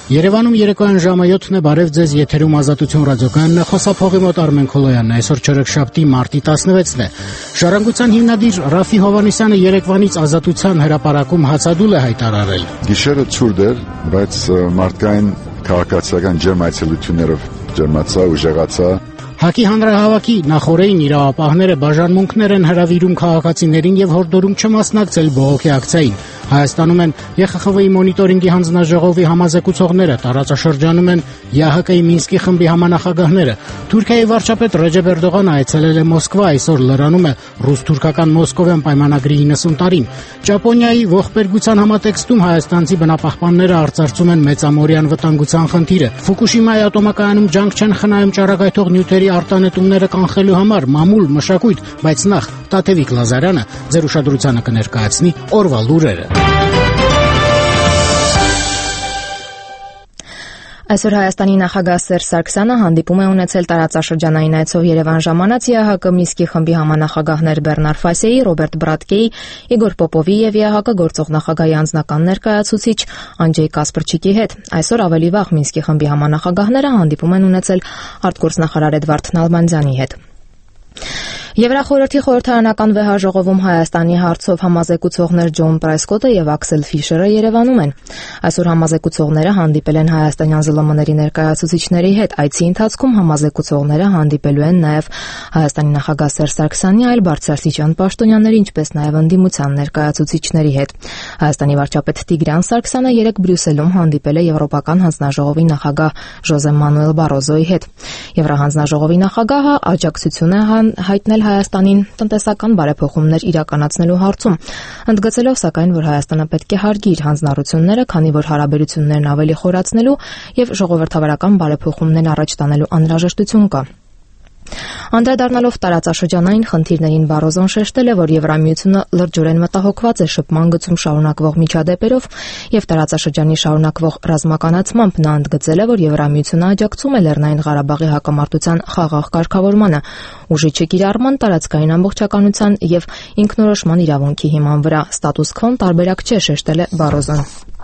Երևանում երեկոյան ժամը 7-ն է, բարև ձեզ, եթերում Ազատություն ռադիոկայանն է, խոսափողի մոտ Արմեն Քոլոյանն է, այսօր չորեքշաբթի մարտի 16-ն է։ Ժառանգության հիմնադիր Ռաֆի Հովհաննիսյանը երեկվանից Ազատության հրապարակում հացադուլ է հայտարարել։ Գիշերը ցուրտ էր, բայց մարդկային քաղաքացիական ջերմ այցելություններով ջերմացա, ուժեղացա։ ՀԱԿ-ի հանրահավաքի նախօրեին իրավապահները բաժանմունքներ են հրավիրում քաղաքացիներին եւ հորդորում չմասնակցել բողոքի ակցիային։ Հայաստանում են ԵԽԽՎ-ի մոնիտորինգի հանձնաժողովի համազեկուցողները, տարածաշրջանում են ԵԱՀԿ-ի Մինսկի խմբի համանախագահները։ Թուրքիայի վարչապետ Ռեջեփ Էրդողանը այցելել է Մոսկվա, այսօր լրանում է ռուս-թուրքական Մոսկովյան պայմանագրի 90 տարին։ Ճապոնիայի ողբերգության համատեքստում հայաստանցի բնապահպանները արծարծում են մեծամորյան վտանգության խնդիրը։ Ֆուկուշիմայի ատոմակայանում ջանք չեն խնայում ճառագայթող նյութերի արտանետումները կանխելու համար, մամուլ, մշակույթ, բայց նախ Տաթևիկ Լազարյանը ձեր ուշադրությանը կներկայացնի օրվա լուրերը։ Այսօր Հայաստանի նախագահ Սերժ Սարգսյանը հանդիպում է ունեցել տարածաշրջանային այցով Երևան ժամանած ԵԱՀԿ Մինսկի խմբի համանախագահներ Բեռնար Ֆասեի, Ռոբերտ Բրատկեի, Իգոր Պոպովի եւ ԵԱՀԿ գործող նախագահի անձնական ներկայացուցիչ Անջեյ Կասպրչիկի հետ։ Այսօր ավելի վաղ Մինսկի խմբի համանախագահները հանդիպում են ունեցել արտգործնախարար Էդվարդ Նալբանդյանի հետ։ Եվրախորհրդի խորհրդարանական վեհաժողովում Հայաստանի հարցով համազեկուցողներ Ջոն Պրայսկոտը եւ Աքսել Ֆիշերը Երևանում են։ Այսօր համազեկուցողները հանդիպել են հայաստանյան ԶԼՄ-ների ներկայացուցիչների հետ։ Այցի ընթացքում համազեկուցողները հանդիպելու են նաեւ Հայաստանի նախագահ Սերժ Սարգսյանի այլ բարձրաստիճան պաշտոնյաների, ինչպես նաեւ ընդդիմության ներկայացուցիչների հետ։ Հայաստանի վարչապետ Տիգրան Սարգսյանը երեկ Բրյուսելում հանդիպել է Եվրոպական հանձնաժողովի նախագահ Ժոզե Մանուել Բարոզոյի հետ։ Եվրահանձնաժողովի նախագահը աջակցություն է հայտնել Հայաստանին տնտեսական բարեփոխումներ իրականացնելու հարցում, ընդգծելով սակայն, որ Հայաստանը պետք է հարգի իր հանձնառությունները, քանի որ հարաբերություններն ավելի խորացնելու եւ ժողովրդավարական բարեփոխումներ առաջ տանելու անհրաժեշտություն կա։ Անդրադառնալով տարածաշրջանային խնդիրներին Բարոզոն շեշտել է, որ Եվրամիությունը լրջորեն մտահոգված է շփման գծում շարունակվող միջադեպերով եւ տարածաշրջանի շարունակվող ռազմականացմամբ։ Նա ընդգծել է, որ Եվրամիությունը աջակցում է Լեռնային Ղարաբաղի հակամարտության խաղաղ կարգավորմանը, ուժի չկիրառման, տարածքային ամբողջականության եւ ինքնորոշման իրավունքի հիման վրա։ Ստատուս քվոն տարբերակ չէ, շեշտել է Բարոզոն։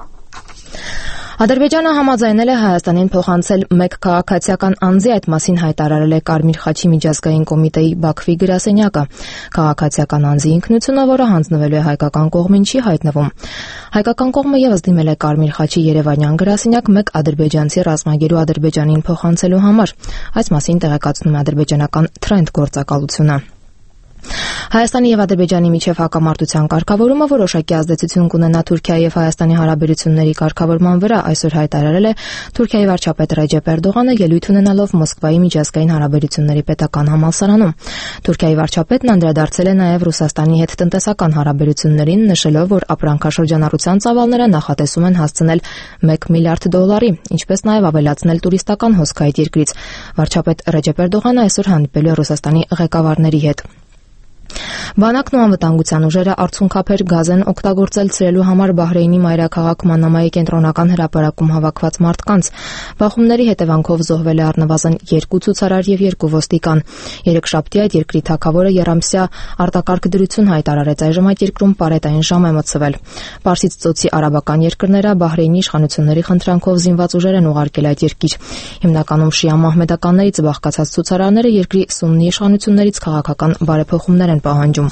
Ադրբեջանը համաձայնել է Հայաստանին փոխանցել 1 քաղաքացիական անձի, այդ մասին հայտարարել է Կարմիր խաչի միջազգային կոմիտեի Բաքվի գրասենյակը։ Քաղաքացիական անձի ինքնությունը, որը հանձնվելու է հայկական կողմին, չի հայտնվում։ Հայկական կողմը եւս դիմել է Կարմիր խաչի երևանյան գրասենյակ 1 ադրբեջանցի ռազմագերու Ադրբեջանին փոխանցելու համար։ Այս մասին տեղեկացնում է ադրբեջանական Trend գործակալությունը։ Հայաստանի եւ Ադրբեջանի միջև հակամարտության կարգավորումը որոշակի ազդեցություն կունենա Թուրքիայի եւ Հայաստանի հարաբերությունների կարգավորման վրա, այսօր հայտարարել է Թուրքիայի վարչապետ Ռեջեփ Էրդողանը ելույթ ունենալով Մոսկվայի միջազգային հարաբերությունների պետական համալսարանում։ Թուրքիայի վարչապետն անդրադարձել է նաեւ Ռուսաստանի հետ տնտեսական հարաբերություններին, նշելով, որ ապրանքաշրջանառության ծավալները նախատեսում են հասցնել $1 միլիարդ, ինչպես նաեւ ավելացնել տուրիստական հոսք այդ երկրից։ Վարչապետ Ռեջեփ Էրդողանը այսօր հանդիպել է Ռուսաստանի ղեկավարների հետ։ Բանակն ու անվտանգության ուժերը արցունքափեր գազ են օգտագործել ցրելու համար Բահրեյնի մայրաքաղաք Մանամայի կենտրոնական հրապարակում հավաքված մարդկանց։ Բախումների հետևանքով զոհվել է առնվազն 2 ցուցարար եւ 2 ոստիկան։ Երեքշաբթի այդ երկրի թագավորը երամսյա արտակարգ դրություն հայտարարեց, այժմ այդ երկրում պարետային ժամ է մտցվել։ Պարսից ծոցի արաբական երկրները Բահրեյնի իշխանությունների խնդրանքով զինված ուժեր են ուղարկել այդ երկիր։ Հիմնականում շիա մահմեդականներից բաղկացած ցուցարարները երկրի սուննի իշխանություններից քաղաքական բարեփոխումներ են պահանջում։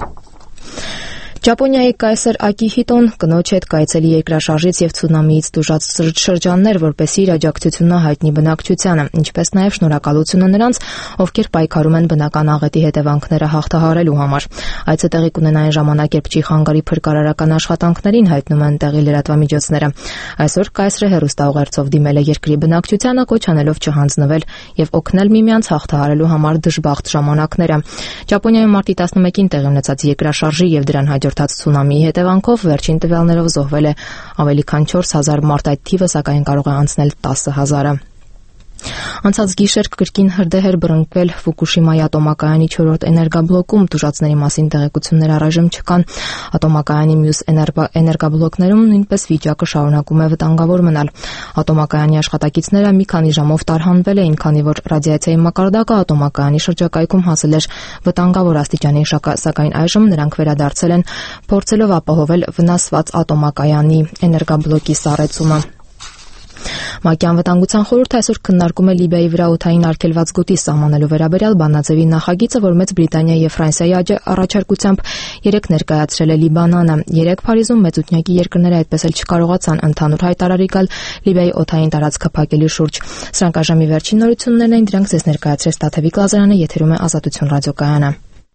Ճապոնիայի կայսր Ակիհիտոն կնոջ հետ կայցելի երկրաշարժից եւ ցունամիից տուժած շրջաններ, որպեսզի իր աջակցությունը հայտնի բնակչությանը, ինչպես նաեւ շնորհակալությունը նրանց, ովքեր պայքարում են բնական աղետի հետևանքները հաղթահարելու համար։ Այցը տեղի կունենա այն ժամանակ, երբ Չիխանգարի փրկարարական աշխատանքներին հայտնում են տեղի լրատվամիջոցները։ Այսօր կայսրը հեռուստաուղերձով դիմել է երկրի բնակչությանը, կոչ անելով չհանձնվել եւ օգնել միմյանց հաղթահարելու համար դժբախտ ժամանակները։ Ճապոնիայում մարտի 11-ին տեղի ունեցած երկրաշարժի եւ դրան հաջորդած ցունամիի հետևանքով վերջին տվյալներով զոհվել է ավելի քան 4000 մարդ, այդ թիվը սակայն կարող է անցնել 10000-ը։ Անցած գիշեր կրկին հրդեհ բռնկվել Ֆուկուշիմայի ատոմակայանի 4-րդ էներգաբլոկում, տուժածների մասին տեղեկություններ առայժմ չկան։ Ատոմակայանի մյուս էներգաբլոկներում նույնպես վիճակը շարունակում է վտանգավոր մնալ։ Ատոմակայանի աշխատակիցները մի քանի ժամով տարհանվել էին, քանի որ ռադիացիայի մակարդակը ատոմակայանի շրջակայքում հասել էր վտանգավոր աստիճանի, սակայն այժմ նրանք վերադարձել են, փորձելով ապահովել վնասված ատոմակայանի էներգաբլոկի սառեցումը։ ՄԱԿ-ի անվտանգության խորհուրդը այսօր քննարկում է Լիբիայի վրա օդային արգելված գոտի սահմանելու վերաբերյալ բանաձևի նախագիծը, որ Մեծ Բրիտանիայի եւ Ֆրանսիայի առաջարկությամբ երեկ ներկայացրել է Լիբանանը։ Երեկ Փարիզում մեծուտյակի երկրները այդպես էլ չկարողացան ընդհանուր հայտարարի գալ Լիբիայի օդային տարածքը փակելու շուրջ։ Սրանք այժմի վերջին նորություններն են, դրանք ձեզ ներկայացրեց Տաթևիկ Լազարյանը, եթերում է Ազատություն ռադիոկայանը։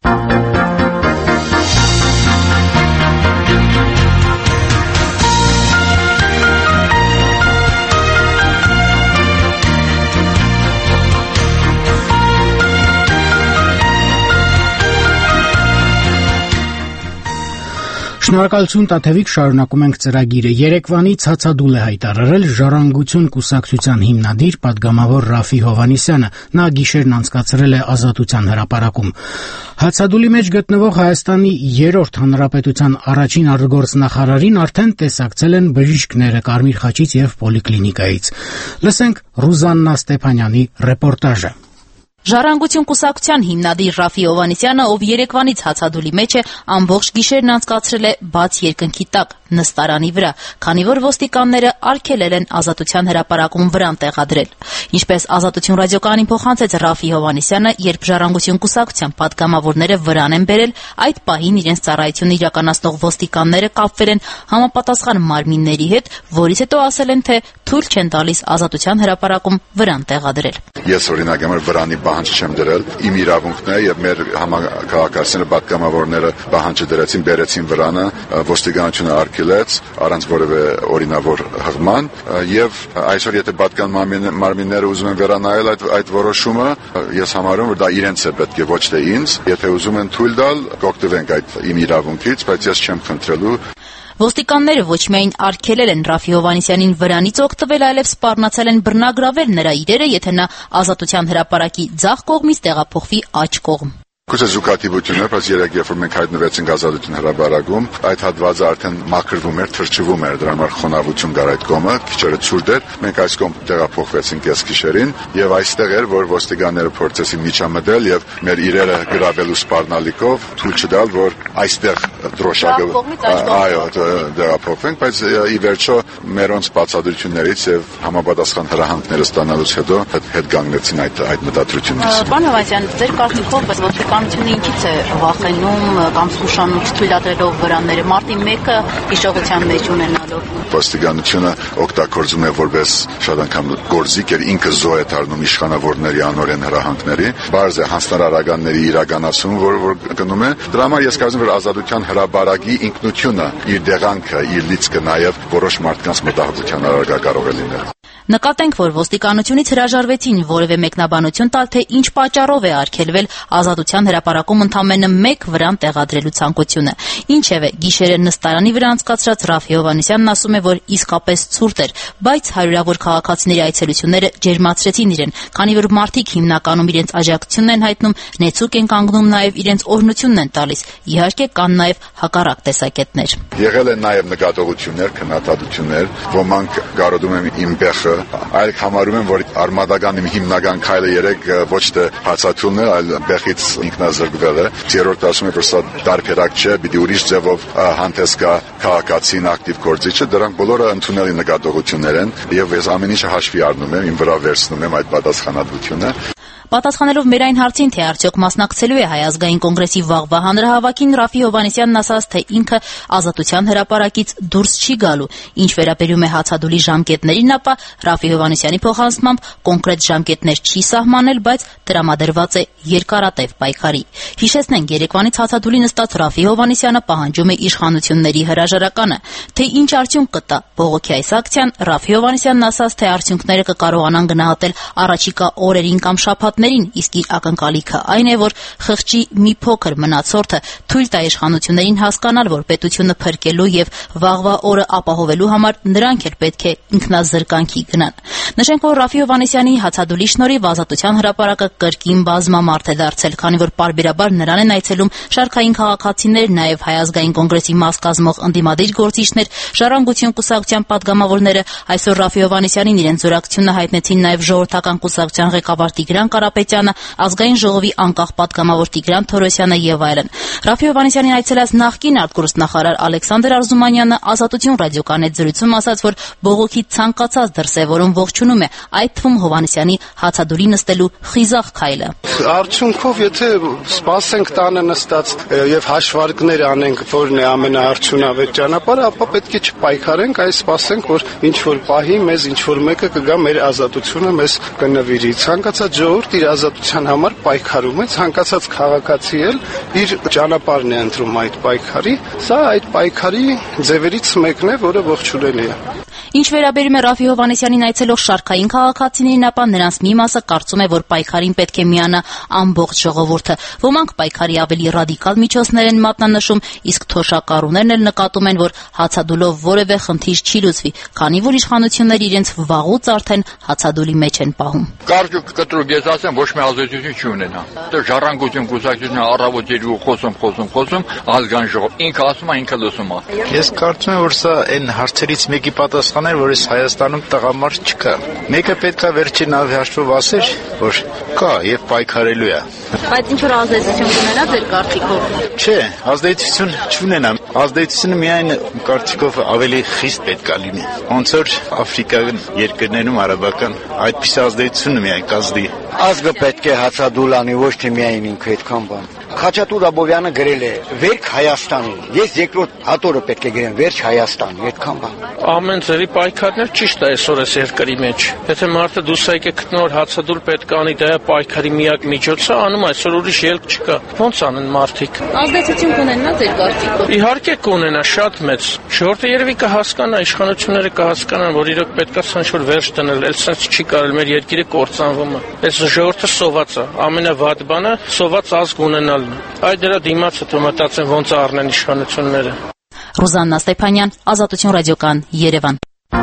Շնորհակալություն Տաթևիկ, շարունակում ենք ծրագիրը։ Երեկվանից հացադուլ է հայտարարել Ժառանգություն կուսակցության հիմնադիր պատգամավոր Ռաֆի Հովհաննիսյանը։ Նա գիշերն անցկացրել է Ազատության հրապարակում։ Հացադուլի մեջ գտնվող Հայաստանի 3-րդ հանրապետության առաջին արտգործնախարարին արդեն տեսակցել են բժիշկները Կարմիր խաչից եւ պոլիկլինիկայից։ Լսենք Ռուզաննա Ստեփանյանի ռեպորտաժը։ Ժառանգություն կուսակցության հիմնադիր Ռաֆի Հովհաննիսյանը, ով երեկվանից հացադուլի մեջ է, ամբողջ գիշերն անցկացրել է բաց երկնքի տակ, նստարանի վրա, քանի որ ոստիկանները արգելել են Ազատության հրապարակում վրան տեղադրել։ Ինչպես Ազատություն ռադիոկայանին փոխանցեց Ռաֆի Հովհաննիսյանը, երբ Ժառանգություն կուսակցության պատգամավորները վրան են բերել, այդ պահին իրենց ծառայությունը իրականացնող ոստիկանները կապվել են համապատասխան մարմինների հետ, որից հետո ասել են, թե թույլ չեն տալիս Ազատության հրապարակում վրան տեղադրել։ Ես օրինակ վրանի պահանջ չեմ դրել, իմ իրավունքն է եւ մեր համակարգացիները պատգամավորները պահանջը դրեցին, բերեցին վրանը, ոստիկանությունը արգելեց առանց որևէ օրինավոր հղման եւ այսօր եթե պատգամ մարմինները ուզում են վերանայել այդ որոշումը, ես համարում որ դա իրենց է պետք է ոչ թե ինձ, եթե ուզում են թույլ տալ, կօգտվենք այդ իմ իրավունքից, բայց ես չեմ խնդրելու։ Ոստիկանները ոչ միայն արգելել են Ռաֆի Հովհաննիսյանին վրանից օգտվել, այլև սպառնացել են բռնագրավել նրա իրերը, եթե նա Ազատության հրապարակի ձախ կողմից տեղափոխվի աջ կողմ։ Կուզե զուգադիպություն է, բայց երեք երբ մենք հայտնվեցինք Ազատություն հրապարակում, այդ հատվածը արդեն մաքրվում էր, թրջվում էր, դրա համար խոնավություն կար այդ կողմը, քիչերը ցուրտ էր։ Մենք այս կողմ տեղափոխվեցինք կեսգիշերին եւ այստեղ էր, որ ոստիկանները փորձեցին միջամտել եւ մեր իրերը գրավելու սպառնալիքով թույլ չտալ, որ այստեղ դրոշակը այո, տեղափոխվենք, բայց ի վերջո մերոնց բացատրություններից եւ համապատասխան հրահանգները ստանալուց հետո հետ կանգնեցին այդ մտադրությունից։ Պարոն Հովհաննիսյան, ձեր կարծիքով ոստիկանությունը ինչից է վախենում կամ զգուշանում չթույլատրելով վրանները մարտի 1-ը հիշողության մեջ ունենալով։ Ոստիկանությունը օգտագործում է որպես շատ անգամ գործիք էր, ինքը զոհ է դառնում իշխանավորների անօրեն հրահանգների, բարձ է հանձնարարականների իրականացում, որ գնում է։ Դրա համար ես կարծում եմ, որ Ազատության հրապարակի ինքնությունը, իր դեղանքը, իր լիցքը նաև որոշ մարդկանց մտահոգության առարկա կարող է լինել։ Նկատենք, որ ոստիկանությունից հրաժարվեցին որևէ մեկնաբանություն տալ, թե ինչ պատճառով է արգելվել Ազատության հրապարակում ընդամենը 1 վրան տեղադրելու ցանկությունը։ Ինչևէ, գիշերը նստարանի վրա անցկացրած Ռաֆի Հովհաննիսյանն ասում է, որ իսկապես ցուրտ էր, բայց հարյուրավոր քաղաքացիների այցելությունները ջերմացրեցին իրեն, քանի որ մարդիկ հիմնականում իրենց աջակցությունն են հայտնում, նեցուկ են կանգնում, նաև իրենց օրհնությունն են տալիս։ Իհարկե կան նաև հակառակ տեսակետներ։ Եղել են նաև նկատողություններ, քննադատություններ, ոմանք կարոտում են իմ բեխը, այլ համարում եմ, որ արմատական իմ հիմնական քայլը երեք ոչ թե հացաթուլն է, այլ բեխից ինքնազրկվել է։ Երրորդ ասում եմ, որ սա դարբերակ չէ, պիտի ուրիշ ձևով հանդես գա քաղաքացին ակտիվ գործիչը, դրանք բոլորը ընդունելի նկատողություններ են եւ ես ամեն ինչը հաշվի առնում եմ, իմ վրա վերցնում եմ այդ պատասխանատվությունը։ Պատասխանելով մեր այն հարցին, թե արդյոք մասնակցելու է Հայ ազգային կոնգրեսի վաղվա հանրահավաքին, Ռաֆի Հովհաննիսյանն ասաց, թե ինքը Ազատության հրապարակից դուրս չի գալու։ Ինչ վերաբերում է հացադուլի ժամկետներին, ապա Ռաֆի Հովհաննիսյանի փոխանցմամբ կոնկրետ ժամկետներ չի սահմանել, բայց տրամադրված է երկարատև պայքարի։ Հիշեցնենք, երեկվանից հացադուլի նստած Ռաֆի Հովհաննիսյանը պահանջում է իշխանությունների հրաժարականը։ Թե ինչ արդյունք կտա բողոքի այս ակցիան, Ռաֆի Հովհաննիսյանն ասաց, թե արդյունքները կկարողանան գնահատել առաջիկա օրերին կամ շաբաթներին, իսկ իր ակնկալիքը այն է, որ խղճի մի փոքր մնացորդը թույլ տա իշխանություններին հասկանալ, որ պետությունը փրկելու եւ վաղվա օրը ապահովելու համար նրանք էլ պետք է ինքնազրկանքի գնան։ Նշենք, որ Ռաֆի Հովհաննիսյանի հացադուլի շնորհիվ Ազատության հրապարակը կրկին բազմամարդ է դարձել, քանի որ պարբերաբար նրան են այցելում շարքային քաղաքացիներ, նաև Հայ ազգային կոնգրեսի մաս կազմող ընդդիմադիր գործիչներ, Ժառանգություն կուսակցության պատգամավորները։ Այսօր Ռաֆի Հովհաննիսյանին իրենց զորակցությունը հայտնեցին նաև Ժողովրդական կուսակցության ղեկավար Տիգրան Կարապետյանը, ազգային ժողովի անկախ պատգամավոր Տիգրան Թորոսյանը եւ այլն։ Ռաֆի Հովհաննիսյանին այցելած նախկին արտգործնախարար Ալեքսանդր Արզումանյանը Ազատություն ռադիոկայանի հետ զրույցում ասաց, որ բողոքի ցանկացած դրսևորում ողջունում է, այդ թվում Հովհաննիսյանի հացադուլի նստելու խիզախ քայլը։ Արդյունքով, եթե սպասենք տանը նստած եւ հաշվարկներ անենք, որն է ամենաարդյունավետ ճանապարհը, ապա պետք է չպայքարենք, այլ սպասենք, որ ինչ որ պահի մեզ ինչ որ մեկը կգա մեր ազատությունը մեզ կնվիրի։ Ցանկացած ժողովուրդ իր ազատության համար պայքարում է, ցանկացած քաղաքացի էլ իր ճանապարհն է ընտրում այդ պայքարի։ Սա այդ պայքարի ձևերից մեկն է, որը ողջունելի է։ Ինչ վերաբերում է Ռաֆի Հովհաննիսյանին այցելող շարքային քաղաքացիներին, ապա նրանց մի մասը կարծում է, որ պայքարին պետք է միանա ամբողջ ժողովուրդը։ Ոմանք պայքարի ավելի ռադիկալ միջոցներ են մատնանշում, իսկ թոշակառուներն էլ նկատում են, որ հացադուլով որևէ խնդիր չի լուծվի, քանի որ իշխանությունները իրենց վաղուց արդեն հացադուլի մեջ են պահում։ Կարճ ու կտրուկ ես ասեմ, ոչ մի ազդեցություն չունենա։ Դա ժառանգություն կուսակցությունը առավոտ երկու խոսում, ազգային ժողով ինքը ասում է, ինքը լսում է։ Ես կարծում եմ, որ սա այն հարցերից մեկի պատասխան էր, որ Հայաստանում տղամարդ չկա։ Մեկը պետքա վերջին հաշվով ասեր, որ կա եւ պայքարելու է։ Բայց ինչ որ ազդեցություն կունենա ձեր կարծիքով։ Չէ, ազդեցություն չունենա։ Ազդեցությունը միայն կարծիքով ավելի խիստ պետք է լինի։ Ոնց որ Աֆրիկական երկրներում արաբական այդպես ազդեցությունը միայն կազդի։ Ազգը պետք է հացադուլ անի, ոչ թե միայն ինքը այդքան բան։ Խաչատուր Աբովյանը գրել է «Վերք Հայաստանի», ես երկրորդ հատորը պետք է գրեմ «Վերջ Հայաստանի», այդքան բան։ Ամեն ձևի պայքարներ ճիշտ է այսօր այս երկրի մեջ։ Եթե մարդը դուսայք է գտնում, որ հացադուլ պետք է անի, դա է պայքարի միակ միջոցը, անում այսօր ուրիշ ելք չկա։ Ոնց անեն մարդիկ։ Ազդեցություն կունենա ձեր կարծիքով։ Իհարկե կունենա, շատ մեծ։ Ժողովուրդը երևի կհասկանա, իշխանությունները կհասկանան, որ իրոք պետք է ինչ-որ վերջ դնել, էլ սենց չի կարել, մեր երկիրը կործանվում է։ Այս ժողովուրդը սոված է, ամենավատ բանը սոված ազգ ունենալն է։ Այդ դրա դիմացը թող մտածեն ոնց առնեն իշխանությունները։ Ռուզաննա Ստեփանյան, Ազատություն ռադիոկան, Երևան։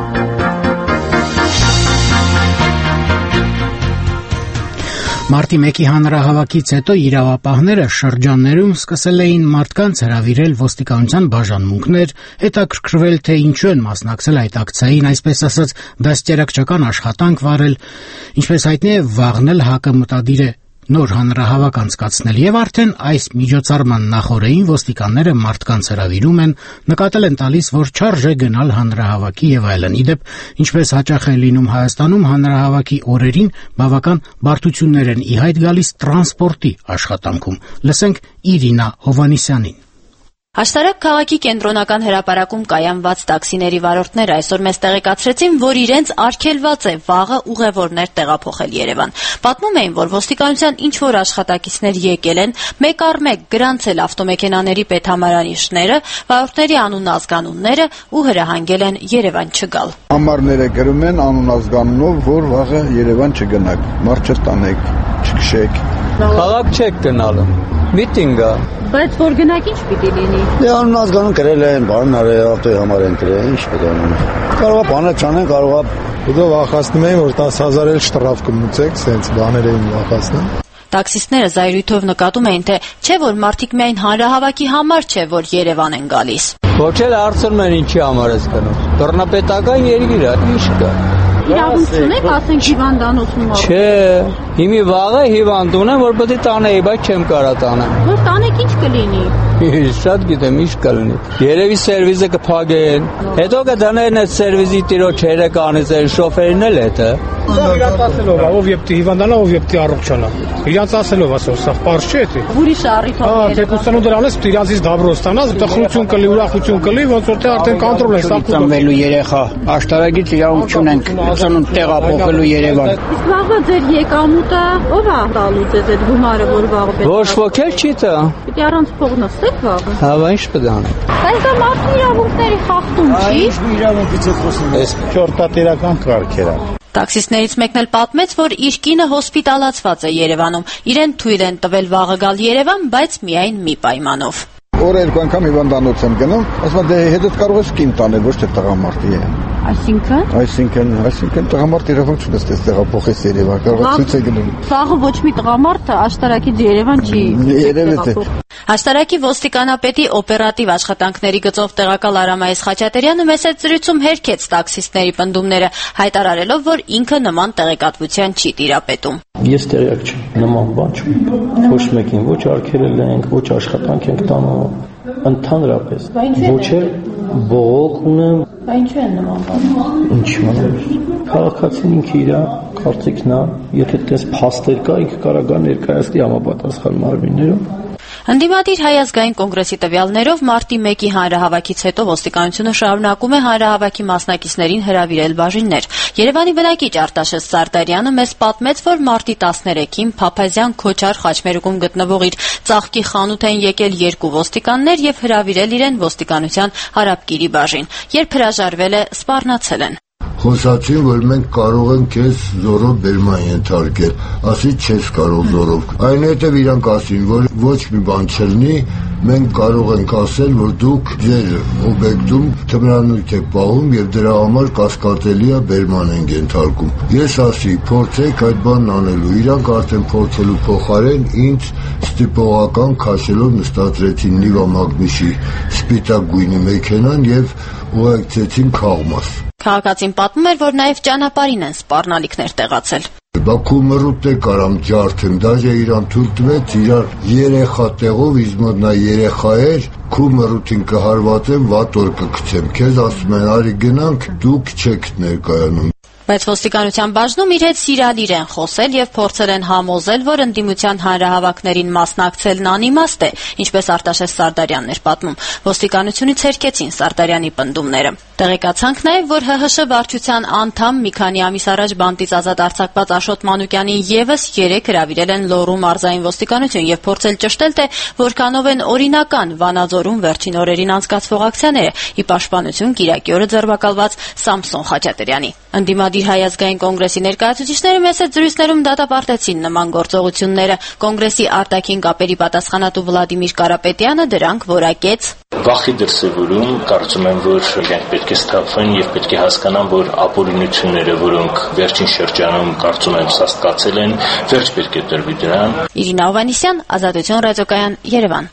Մարտի 1-ի հանրահավաքից հետո իրավապահները շրջաններում սկսել էին մարդկանց հրավիրել ոստիկանության բաժանմունքներ, հետաքրքրվել թե ինչու են մասնակցել այդ ակցիային, այսպես ասած, դաստիարակչական աշխատանք վարել, ինչպես հայտնի է, վաղն էլ ՀԱԿ-ը մտադիր է նոր հանրահավաք անցկացնել եւ արդեն այս միջոցառման նախօրեին ոստիկանները մարդկանց հրավիրում են, նկատել են տալիս, որ չարժե գնալ հանրահավաքի եւ այլն։ Իդեպ, ինչպես հաճախ է լինում Հայաստանում, հանրահավաքի օրերին բավական բարդություններ են ի հայտ գալիս տրանսպորտի աշխատանքում։ Լսենք Իրինա Հովհաննիսյանին։ Աշտարակ քաղաքի կենտրոնական հրապարակում կայանված տաքսիների վարորդները այսօր մեզ տեղեկացրեցին, որ իրենց արգելված է վաղը ուղևորներ տեղափոխել Երևան։ Պատմում էին, որ ոստիկանության ինչ-որ աշխատակիցներ եկել են, մեկ առ մեկ գրանցել ավտոմեքենաների պետհամարանիշները, վարորդների անուն-ազգանունները ու հրահանգել են Երևան չգալ։ Համարները գրում են անուն-ազգանունով, որ վաղը Երևան չգնաք, մարդ չտանեք, չքշեք։ Քաղաք չեք գնալու, միտինգ է։ Բայց որ գնաք ինչ պիտի լինի։ Դե անուն-ազգանուն գրել են, բանն արել, ավտոյի համար են գրել, ինչ պետք է անեն։ Կարող է բանը չանեն, կարող է։ Դու վախացնում էին, որ 10,000 էլ շտրաֆ կմուծեք, սենց բաներ էին վախացնում։ Տաքսիստները զայրույթով նկատում էին, թե չէ որ մարդիկ միայն հանրահավաքի համար չէ, որ Երևան են գալիս։ Ոչ էլ հարցնում են ինչի համար ես գնում։ Բռնապետական երկիր է, ինչ կա։ Իրավունք չունեք, ասենք հիվանդանոցում։ Չէ, հիմի վաղը հիվանդ ունեմ, որ պետք է տանեի, բայց չեմ կարա տանեմ։ Որ տանեք ինչ կլինի։ Շատ գիտեմ, ինչ կլինի։ Երևի սերվիզը կփակեն։ Հետո կդնեն այդ սերվիզի տիրոջ երեկանից այն շոֆերին էլ հետը։ Իրանց ասելով, ով եփտի հիվանդանա, ով եփտի առողջանա։ Իրանց ասելով ասոր, սա պարզ չէ թե։ Ուրիշ առիթով։ Թեկուստանու դրանից իրանցից դաբրոս ստանաս, տխրություն կլի, ուրախություն կլի, ոնց որ թե արդեն կոնտրոլ են սա։ Ծնվելու երեխա, աշտարակից իրավունք չունենք, ծնունդ տեղափոխելու Երևան։ Իսկ վաղը ձեր եկամուտը ով է տալու ձեզ այդ գումարը, որ վաղը պետք է։ Ոչ ոք էլ չի տա։ Պիտի առանց փող նստեք վաղը։ Հա, ինչ պետք է անենք։ Բայց դա մարդու իրավունքների խախտում չի։ Ինչ իրավունքից է խոսում։ Այս ճորտատիրական կարգեր է։ Տաքսիստներից մեկն էլ պատմեց, որ իր կինը հոսպիտալացված է Երևանում։ Իրեն թույլ են տվել վաղը գալ Երևան, բայց միայն մի պայմանով։ Օրը երկու անգամ հիվանդանոց եմ գնում, ասում եմ դե հետդ կարող ես կին տանել, ոչ թե տղամարդի է։ Այսինքն տղամարդ իրավունք չունես դες տեղափոխես Երևան, կարող է ցույց է գնում։ Վաղը ոչ մի տղամարդ աշտարակից Երևան չի։ Երևի թե։ Աշտարակի ոստիկանապետի օպերատիվ աշխատանքների գծով տեղակալ Արամայես Խաչատրյանը մեծ ծրույցում հերքեց տաքսիստների պնդումները, հայտարարելով, որ ինքը նման տեղեկատվության չի տիրապետում։ Ես տեղյակ չեմ, նման բան չունեմ։ Ոչ մեկին ոչ արգելել ենք, ոչ աշխատանք ենք տանում, ընդհանրապես։ Ոչ էլ բողոք ունեմ։ Ինչու են նման բան։ Ինչու՞ են։ Քաղաքացին ինքը իր կարծիքն է, եթե տես փաստեր կա, ինքը կարող է ներկայացնի համապատասխան մարմիններում։ Ընդդիմադիր Հայ ազգային կոնգրեսի տվյալներով մարտի 1-ի հանրահավաքից հետո ոստիկանությունը շարունակում է հանրահավաքի մասնակիցներին հրավիրել բաժիններ։ Երևանի բնակիչ Արտաշես Սարդարյանը մեզ պատմեց, որ մարտի 13-ին Փափազյան Քոչար խաչմերուկում գտնվող իր ծաղկի խանութ են եկել 2 ոստիկաններ եւ հրավիրել իրեն ոստիկանության Հարաբկիրի բաժին։ Երբ հրաժարվել է, սպառնացել են։ Խոսացին, որ մենք կարող ենք քեզ զորով բերման ենթարկել, ասի չես կարող զորով։ Այնուհետև իրանք ասին, որ ոչ մի բան չլինի, մենք կարող ենք ասել, որ դուք ձեր օբյեկտում թմրանյութ եք պահում եւ դրա համար կասկածելի է բերման են ենթարկում։ Ես ասի, փորձեք այդ բանն անելու։ Իրանք արդեն փորձելու փոխարեն ինձ ստիպողական քաշելով նստացրեցին Նիվա Մագնիսի սպիտակ գույնի մեքենան եւ ուղեկցեցին Քաղմաս։ Քաղաքացին պատմում էր, որ նաև ճանապարհին են սպառնալիքներ տեղացել։ Բաքու մռուտ է կարամ ջարդեմ, դաժե իրան թույլ տվեց իրար երեխա տեղով, ինձ մոտ նա երեխա էր, քու մռուտին կհարվածեմ, վատ օր կգցեմ, քեզ ասում են արի գնանք, դուք չեք ներկայանում։ Բայց ոստիկանության բաժնում իր հետ սիրալիր են խոսել եւ փորձել են համոզել, որ ընդդիմության հանրահավաքներին մասնակցելն անիմաստ է, ինչպես Արտաշես Սարդարյանն էր պատմում։ Ոստիկանությունից հերքեցին Սարդարյանի պնդումները։ Տեղեկացանք նաեւ, որ ՀՀՇ վարչության անդամ մի քանի ամիս առաջ բանտից ազատ արձակված Աշոտ Մանուկյանին եւս 3 հրավիրել են Լոռու մարզային ոստիկանություն եւ փորձել ճշտել, թե որքանով են օրինական Վանաձորում վերջին օրերին անցկացվող ակցիաները՝ ի պաշտպանություն Կիրակի օրը ձերբակալված Սամսոն Խաչատրյանի։ Ընդդիմադիր Հայ ազգային կոնգրեսի ներկայացուցիչները մեծ զրույցներում դատապարտեցին նման գործողությունները։ Կոնգրեսի արտաքին կապերի պատասխանատու Վլադիմիր Կարապետյանը դրանք որակեց։ Վախի դրսևորում կարծում եմ, որ իրենք պետք է սթափվեն եւ պետք է հասկանան, որ ապօրինությունները, որոնք վերջին շրջանում կարծում եմ սաստկացել են, վերջ պետք է տրվի դրան։ Իրինա Հովհաննիսյան, Ազատություն ռադիոկայան, Երևան։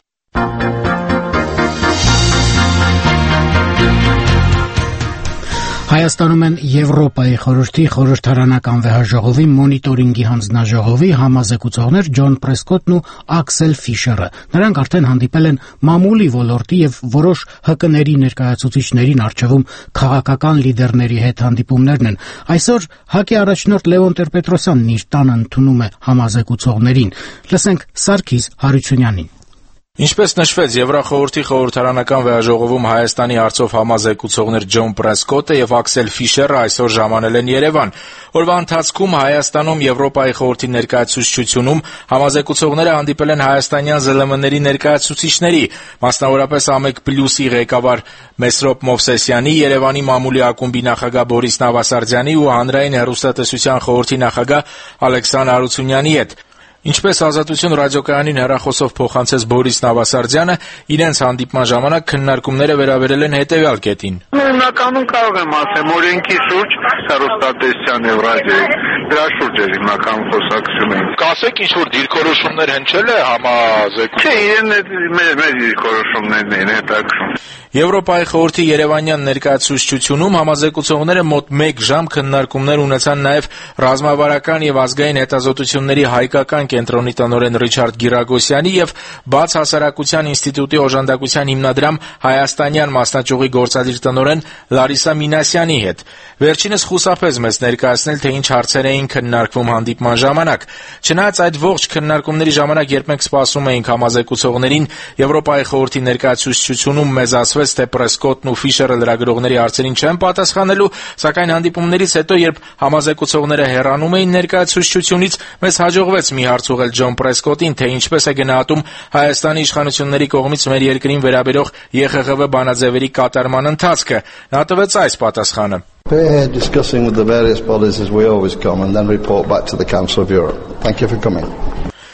Հայաստանում են Եվրոպայի խորհրդի խորհրդարանական վեհաժողովի մոնիտորինգի հանձնաժողովի համազեկուցողներ Ջոն Պրեսկոտն ու Աքսել Ֆիշերը։ Նրանք արդեն հանդիպել են մամուլի ոլորտի եւ որոշ ՀԿ-ների ներկայացուցիչներին առջևում քաղաքական լիդերների հետ հանդիպումներն են։ Այսօր ՀԱԿ-ի առաջնորդ Լևոն Տեր-Պետրոսյանն իր տանը ընդունում է համազեկուցողներին։ Լսենք Սարգիս Հարությունյանին։ Ինչպես նշվեց, Եվրախորհրդի խորհրդարանական վեհաժողովում Հայաստանի հարցով համազեկուցողներ Ջոն Պրեսկոտը եւ Աքսել Ֆիշերը այսօր ժամանել են Երևան։ Օրվա ընթացքում Հայաստանում Եվրոպայի խորհրդի ներկայացուցչությունում համազեկուցողները հանդիպել են հայաստանյան ԶԼՄ-ների ներկայացուցիչների, մասնավորապես ԱՄԵԿ+-ի ղեկավար Մեսրոպ Մովսեսյանի, Երևանի մամուլի ակումբի նախագահ Բորիս Նավասարդյանի ու Հանրային հեռուստատեսության խորհրդի նախագահ Ալեքսան Արությունյանի հետ։ Ինչպես Ազատություն ռադիոկայանին հեռախոսով փոխանցեց Բորիս Նավասարդյանը, իրենց հանդիպման ժամանակ քննարկումները վերաբերել են հետևյալ կետին։ Հիմնականում կարող եմ ասեմ օրենքի շուրջ հեռուստատեսության եւ ռադիոյի դրա շուրջ է հիմնական խոսակցությունը։ Կասեք ինչ-որ դիրքորոշումներ հնչել է համազեկուցում։ Չէ, իրեն մեր դիրքորոշումներն են հետաքրքրում։ Եվրոպայի խորհրդի Երևանյան ներկայացուցչությունում համազեկուցողները մոտ 1 ժամ քննարկումներ ունեցան նաև ռազմավարական եւ ազգային հետազոտությունների հայկական կենտրոնի տնօրեն Ռիչարդ Գիրագոսյանի եւ Բաց հասարակության ինստիտուտի օժանդակության հիմնադրամ հայաստանյան մասնաճյուղի գործադիր տնօրեն Լարիսա Մինասյանի հետ։ Վերջինս խուսափեց մեզ ներկայացնել, թե ինչ հարցեր էին քննարկվում հանդիպման ժամանակ։ Չնայած այդ ողջ քննարկումների ժամանակ, երբ մենք սպասում էինք համազեկուցողներին, Եվրոպայի խորհրդի ներկայացուցչությունում մեզ ասվեց, թե Պրեսկոտն ու Ֆիշերը լրագրողների հարցերին չեն պատասխանելու, սակայն հանդիպումներից հետո, երբ համազեկուցողները հեռանում էին ներկայացուցչությունից, մեզ հաջողվեց մի հարց ուղղել Ջոն Պրեսկոտին, թե ինչպես է գնահատում Հայաստանի իշխանությունների կողմից մեր երկրին վերաբերող ԵԽԽՎ բանաձևերի կատարման ընթացքը։ Նա տվեց այս պատասխանը. Discussing with the various bodies as we always come and then report back to the Council of Europe. Thank you for coming.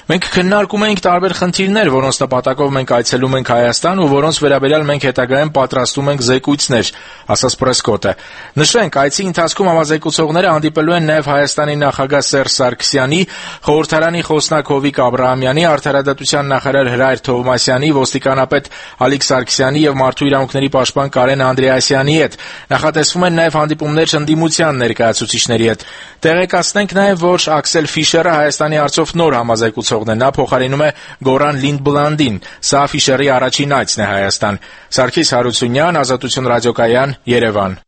Մենք քննարկում ենք տարբեր խնդիրներ, որոնց նպատակով մենք այցելում ենք Հայաստան ու որոնց վերաբերյալ մենք հետագայում պատրաստում ենք զեկույցներ, ասաց Պրեսկոտը։ Նշենք, այցի ընթացքում համազեկուցողները հանդիպելու են նաև Հայաստանի նախագահ Սերժ Սարգսյանի, խորհրդարանի խոսնակ Հովիկ Աբրահամյանի, արդարադատության նախարար Հրայր Թովմասյանի, ոստիկանապետ Ալիկ Սարգսյանի եւ մարդու իրավունքների պաշտպան Կարեն Անդրեասյանի հետ։ Նախատեսվում են նաև հանդիպումներ ընդդիմության ներկայացուցիչների հետ։ Տեղեկացնենք նաև, որ Աքսել Ֆիշերը Հայաստանի առցով նոր համազեկուցողն է, նա փոխարինում է Գորան Լինդբլանդին։ Սա Ֆիշերի առաջին այցն է Հայաստան։ Սարգիս Հարությունյան, Ազատություն ռադիոկայան, Երևան։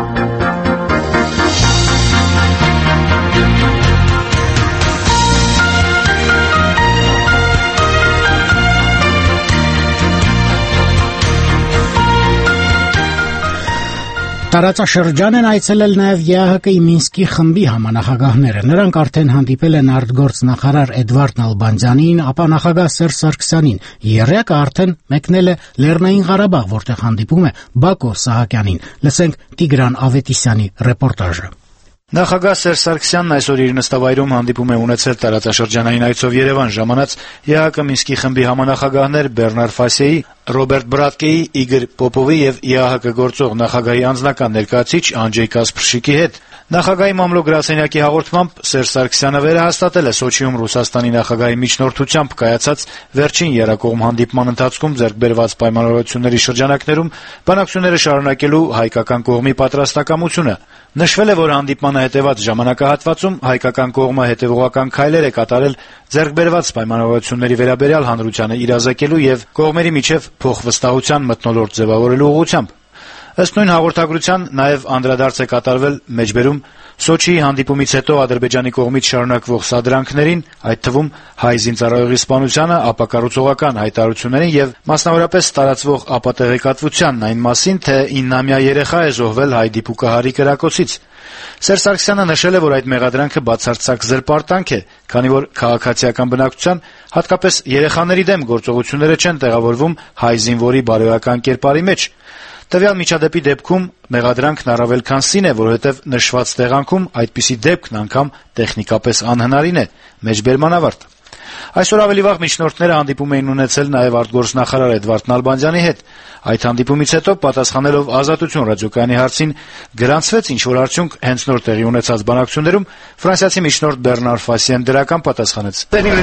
Տարածաշրջան են այցելել նաև ԵԱՀԿ-ի Մինսկի խմբի համանախագահները։ Նրանք արդեն հանդիպել են արտգործնախարար Էդվարդ Նալբանդյանին, ապա նախագահ Սերժ Սարգսյանին։ Եռյակը արդեն մեկնել է Լեռնային Ղարաբաղ, որտեղ հանդիպում է Բակո Սահակյանին։ Լսենք Տիգրան Ավետիսյանի ռեպորտաժը։ Նախագահ Սերժ Սարգսյանն այսօր իր նստավայրում հանդիպում է ունեցել տարածաշրջանային այցով Երևան ժամանած ԵԱՀԿ Մինսկի խմբի համանախագահներ Բեռնար Ֆասեի, Ռոբերտ Բրատկեի, Իգոր Պոպովի եւ ԵԱՀԿ գործող նախագահի անձնական ներկայացուցիչ Անջեյ Կասպրշիկի հետ։ Նախագահի մամլո-գրասենյակի հաղորդմամբ Սերժ Սարգսյանը վերահաստատել է Սոչիում Ռուսաստանի նախագահի միջնորդությամբ կայացած վերջին եռակողմ հանդիպման ընթացքում ձեռք բերված պայմանավորվածությունների շրջանակներում բանակցությունները շարունակելու հայկական կողմի պատրաստակամությունը։ Նշվել է, որ հանդիպմանը հետեւած ժամանակահատվածում հայկական կողմը հետեւողական քայլեր է կատարել ձեռք բերված պայմանավորվածությունների վերաբերյալ հանրությանը իրազեկելու եւ կողմերի միջեւ փոխվստահության մթնոլորտ ձևավորելու ուղղությամբ։ Ըստ նույն հաղորդագրության նաև անդրադարձ է կատարվել մեջբերում Սոչիի հանդիպումից հետո Ադրբեջանի կողմից շարունակվող սադրանքներին, այդ թվում հայ զինծառայողի սպանությանը, ապակառուցողական հայտարարություններին եւ մասնավորապես տարածվող ապատեղեկատվությանն այն մասին, թե 9-ամյա երեխա է զոհվել հայ դիպուկահարի կրակոցից։ Սերժ Սարգսյանը նշել է, որ այդ մեղադրանքը բացարձակ զրպարտանք է, քանի որ քաղաքացիական բնակչության, հատկապես երեխաների դեմ գործողությունները չեն տեղավորվում հայ զինվորի բարոյական կերպարի մեջ։ Տվյալ միջադեպի դեպքում մեղադրանքն առավել քան սին է, որովհետև նշված տեղանքում այդպիսի դեպքն անգամ տեխնիկապես անհնարին է։ Մեջբերման ավարտ։ Այսօր ավելի վաղ միջնորդները հանդիպում էին ունեցել նաև արտգործնախարար Էդվարդ Նալբանդյանի հետ։ Այդ հանդիպումից հետո, պատասխանելով Ազատություն ռադիոկայանի հարցին, գրանցվեց ինչ-որ արդյունք հենց նոր տեղի ունեցած բանակցություններում, ֆրանսիացի միջնորդ Բեռնար Ֆասիեն դրական պատասխանեց.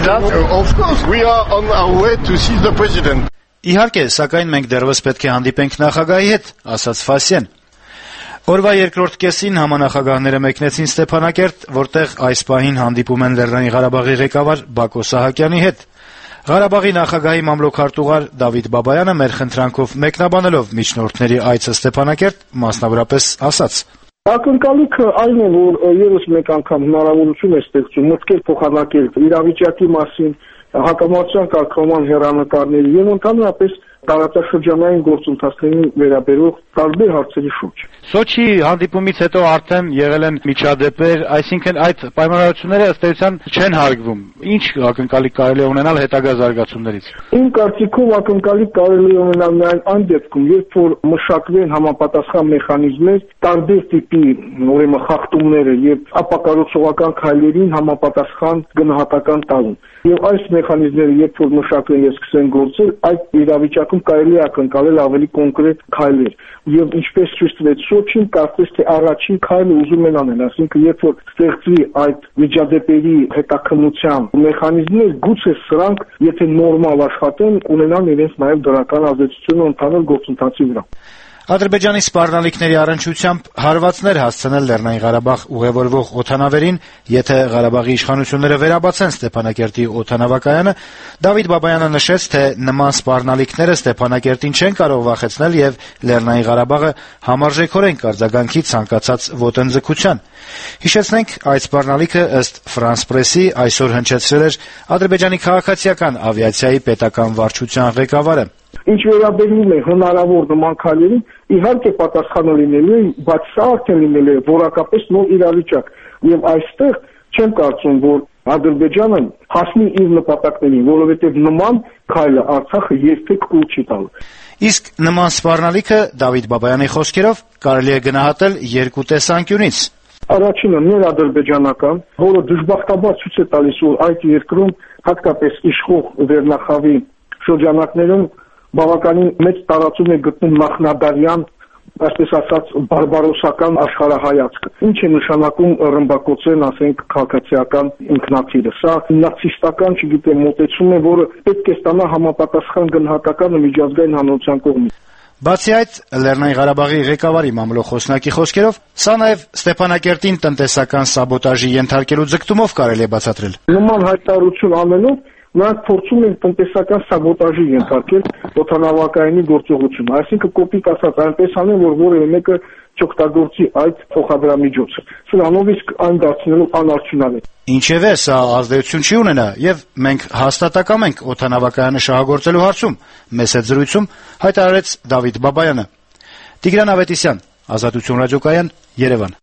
Իհարկե, սակայն մենք դեռևս պետք է հանդիպենք նախագահի հետ, ասաց Ֆասիեն։ Օրվա երկրորդ կեսին համանախագահները մեկնեցին Ստեփանակերտ, որտեղ այս պահին հանդիպում են Լեռնային Ղարաբաղի ղեկավար Բակո Սահակյանի հետ։ Ղարաբաղի նախագահի մամլոքարտուղար Դավիթ Բաբայանը մեր խնդրանքով մեկնաբանելով միջնորդների այցը Ստեփանակերտ, մասնավորապես ասաց. Ակնկալիքը այն է, որ եւս մեկ անգամ հնարավորություն է ստեղծում մտքեր փոխանակել իրավիճակի մասին, հակամարտության կարգավորման հեռանկարների եւ ընդհանրապես տարածաշրջանային գործընթացներին վերաբերող տարբեր հարցերի շուրջ։ Սոչիի հանդիպումից հետո արդեն եղել են միջադեպեր, այսինքն այդ պայմանավորվածությունները ըստ էության չեն հարգվում։ Ինչ ակնկալիք կարելի է ունենալ հետագա զարգացումներից։ Իմ կարծիքով ակնկալիք կարելի է ունենալ միայն այն դեպքում, երբ որ մշակվեն համապատասխան մեխանիզմներ տարբեր տիպի ուրեմն խախտումները եւ ապակառուցողական քայլերին համապատասխան գնահատական տալուն։ Եվ այս մեխանիզմները երբ որ մշակվեն եւ սկսեն գործել, այդ իրավիճակում կարելի է ակնկալել ավելի կոնկրետ քայլեր։ Եվ ինչպես ցույց տվեց Սոչին, կարծես թե առաջին քայլը ուզում են անել, ասինքն երբ որ ստեղծվի այդ միջադեպերի հետաքննության մեխանիզմներ, գուցե սրանք, եթե նորմալ աշխատեն, ունենան իրենց նաև դրական ազդեցություն ընդհանուր գործընթացի վրա։ Ադրբեջանի սպառնալիքների առնչությամբ հարվածներ հասցնել Լեռնային Ղարաբաղ ուղևորվող օդանավերին, եթե Ղարաբաղի իշխանությունները վերաբացեն Ստեփանակերտի օդանավակայանը, Դավիթ Բաբայանը նշեց, թե նման սպառնալիքները Ստեփանակերտին չեն կարող վախեցնել եւ Լեռնային Ղարաբաղը համարժեքորեն կարձագանքի ցանկացած ոտնձգության։ Հիշեցնենք, այդ սպառնալիքը ըստ France Press-ի այսօր հնչեցրել էր Ադրբեջանի քաղաքացիական ավիացիայի պետական վարչության ղեկավարը։ Ինչ վերաբերում է հնարավոր նման քայլերին, իհարկե պատասխանը լինելու է, բայց սա արդեն լինելու է որակապես նոր իրավիճակ, եւ այստեղ չեմ կարծում, որ Ադրբեջանը հասնի իր նպատակներին, որովհետեւ նման քայլը Արցախը երբեք կուլ չի տալու։ Իսկ նման սպառնալիքը Դավիթ Բաբայանի խոսքերով կարելի է գնահատել երկու տեսանկյունից։ Առաջինը ներադրբեջանական, որը դժբախտաբար ցույց է տալիս, որ այդ երկրում հատկապես իշխող վերնախավի շրջանակներում բավականին մեծ տարածում է գտնում նախնադարյան, այսպես ասած, բարբարոսական աշխարհայացքը։ Ինչ է նշանակում ռմբակոծեն, ասենք, քաղաքացիական ինքնաթիռը։ Սա նացիստական, չգիտեմ, մոտեցում է, որը պետք է ստանա համապատասխան գնահատականը միջազգային հանրության կողմից։ Բացի այդ, Լեռնային Ղարաբաղի ղեկավարի մամլո խոսնակի խոսքերով, սա նաև Ստեփանակերտին տնտեսական սաբոտաժի ենթարկելու ձգտումով կարելի է բացատրել։ Նման հայտարարություն անելով նրանք փորձում են տնտեսական սաբոտաժի ենթարկել օդանավակայանի գործողությունը, այսինքն կոպիտ ասած այնպես անեն, որ որևէ մեկը չօգտագործի այդ փոխադրամիջոցը, սրանով իսկ այն դարձնելու անարդյունավետ։ Ինչևէ, սա ազդեցություն չի ունենա, եւ մենք հաստատակամ ենք օդանավակայանը շահագործելու հարցում, մեծ զրույցում հայտարարեց Դավիթ Բաբայանը։ Տիգրան Ավետիսյան, Ազատություն ռադիոկայան, Երևան։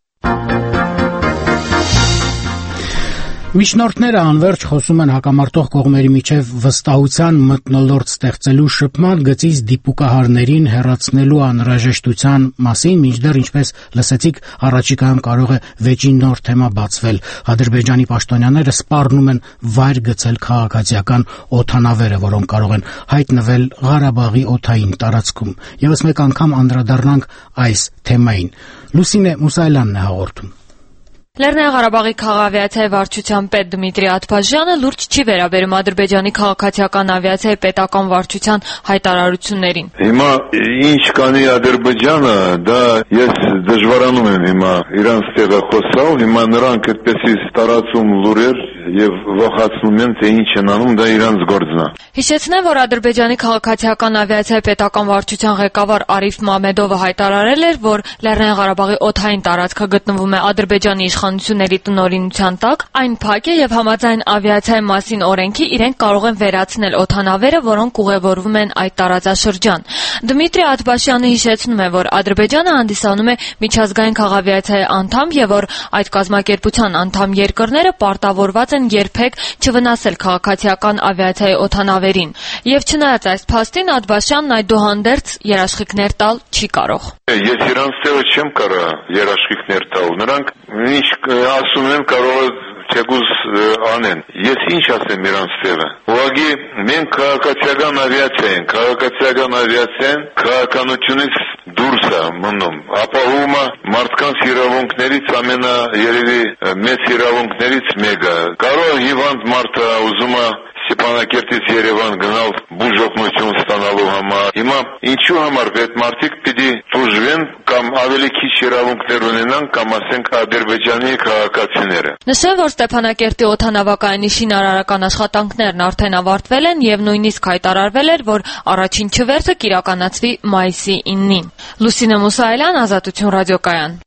Միջնորդները անվերջ խոսում են հակամարտող կողմերի միջև վստահության մթնոլորտ ստեղծելու շփման գծից դիպուկահարներին հեռացնելու անհրաժեշտության մասին, մինչդեռ ինչպես լսեցիք, առաջիկայում կարող է վեճին նոր թեմա բացվել։ Ադրբեջանի պաշտոնյաները սպառնում են վայր գցել քաղաքացիական օդանավերը, որոնք կարող են հայտնվել Ղարաբաղի օդային տարածքում։ Եվս մեկ անգամ անդրադառնանք այս թեմային։ Լուսինե Մուսայելյանն է հաղորդում։ Լեռնային Ղարաբաղի քաղաքավիացիայի վարչության պետ Դմիտրի Աթբաշյանը լուրջ չի վերաբերում Ադրբեջանի քաղաքացիական ավիացիայի պետական վարչության հայտարարություններին։ Հիմա ինչ կանի Ադրբեջանը, դա ես դժվարանում եմ հիմա իրանց տեղը խոսալ, հիմա նրանք այդպեսի տարածում լուրեր եւ վախացնում են, թե ինչ են անում, դա իրանց գործն է։ Հիշեցնեմ, որ Ադրբեջանի քաղաքացիական ավիացիայի պետական վարչության ղեկավար Արիֆ Մամեդովը հայտարարել էր, որ Լեռնային Ղարաբաղի օդային տարածքը գտնվում է Ադրբեջանի իշխանությունների տնօրինության տակ, այն փակ է եւ համաձայն ավիացիայի մասին օրենքի իրենք կարող են վերացնել օդանավերը, որոնք ուղևորվում են այդ տարածաշրջան։ Դմիտրի Աթբաշյանը հիշեցնում է, որ Ադրբեջանը հանդիսանում է միջազգային քաղաքավիացիայի անդամ եւ որ այդ կազմակերպության անդամ երկրները պարտավորված են երբեք չվնասել քաղաքացիական ավիացիայի օդանավերին։ Եվ չնայած այս փաստին Աթբաշյանն այդուհանդերձ երաշխիքներ տալ չի կարող։ Ես իրանց տեղը չեմ կարող երաշխիքներ տալ։ Նրանք ինչ ասում են, կարող թեկուզ անեն։ Ես ինչ ասեմ իրանց տեղը։ Ուղղակի մենք քաղաքացիական ավիացիա ենք, քաղաքացիական ավիացիան քաղաքականությունից դուրս է մնում։ Ապահովում է մարդկանց իրավունքներից երևի մեծ իրավունքներից մեկը։ Կարող հիվանդ մարդը ուզում է Ստեփանակերտից Երևան գնալ բուժօգնություն ստանալու համար։ Հիմա ինչու համար այդ մարդիկ պիտի դժվեն կամ ավելի քիչ իրավունքներ ունենան կամ ասենք Ադրբեջանի քաղաքացիները։ Նշեմ, որ Ստեփանակերտի օդանավակայանի շինարարական աշխատանքներն արդեն ավարտվել են եւ նույնիսկ հայտարարվել էր, որ առաջին չվերթը կիրականացվի մայիսի 9-ին։ Լուսինե Մուսայելյան, Ազատություն ռադիոկայան։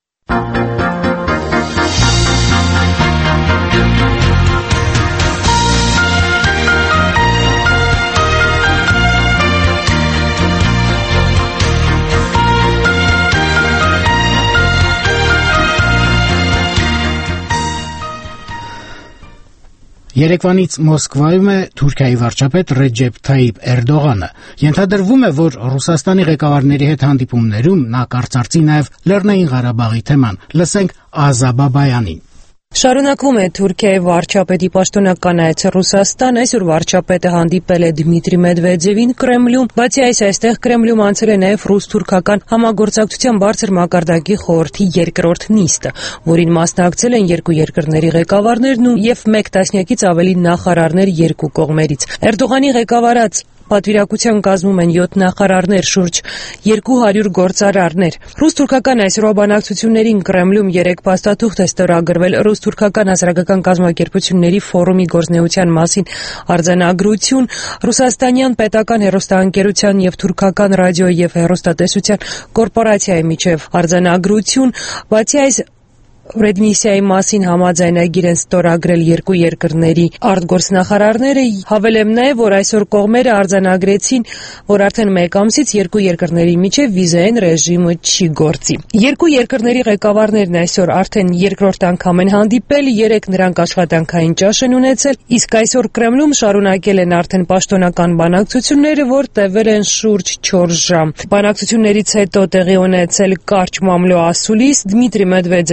Երեկվանից Մոսկվայում է Թուրքիայի վարչապետ Ռեջեփ Թայիփ Էրդողանը։ Ենթադրվում է, որ Ռուսաստանի ղեկավարների հետ հանդիպումներում նա կարծարծի նաև Լեռնային Ղարաբաղի թեման։ Լսենք Ազա Բաբայանին։ Շարունակվում է Թուրքիայի վարչապետի պաշտոնական այցը Ռուսաստան, այսօր վարչապետը հանդիպել է Դմիտրի Մեդվեդևին Կրեմլում, բացի այս այստեղ Կրեմլում անցել է նաև ռուս-թուրքական համագործակցության բարձր մակարդակի խորհրդի երկրորդ նիստը, որին մասնակցել են երկու երկրների ղեկավարներն եւ 1 տասնյակից ավելի նախարարներ երկու կողմերից։ Էրդողանի ղեկավարած պատվիրակության կազմում են 7 նախարարներ, շուրջ 200 գործարարներ։ Ռուս-թուրքական այսօրվա բանակցություններին Կրեմլում 3 փաստաթուղթ է ստորագրվել ռուս-թուրքական հասարակական կազմակերպությունների ֆորումի գործնեության մասին արձանագրություն, ռուսաստանյան պետական հեռուստաընկերության եւ թուրքական ռադիո եւ հեռուստատեսության կորպորացիայի միջև արձանագրություն, բացի այս Ռեդմիսիայի մասին համաձայնագիր են ստորագրել երկու երկրների արտգործնախարարները, հավելեմ նաև, որ այսօր կողմերը արձանագրեցին, որ արդեն 1 ամսից երկու երկրների միջև վիզային ռեժիմը չի գործի։ Երկու երկրների ղեկավարներն այսօր արդեն երկրորդ անգամ են հանդիպել, 3 նրանք աշխատանքային ճաշ են ունեցել, իսկ այսօր Կրեմլում շարունակել են արդեն պաշտոնական բանակցությունները, որ տևել են շուրջ 4 ժամ։ Բանակցություններից հետո տեղի ունեցել կարճ մամլո ասուլիս Դմիտրի Մեդվեդևը մեծ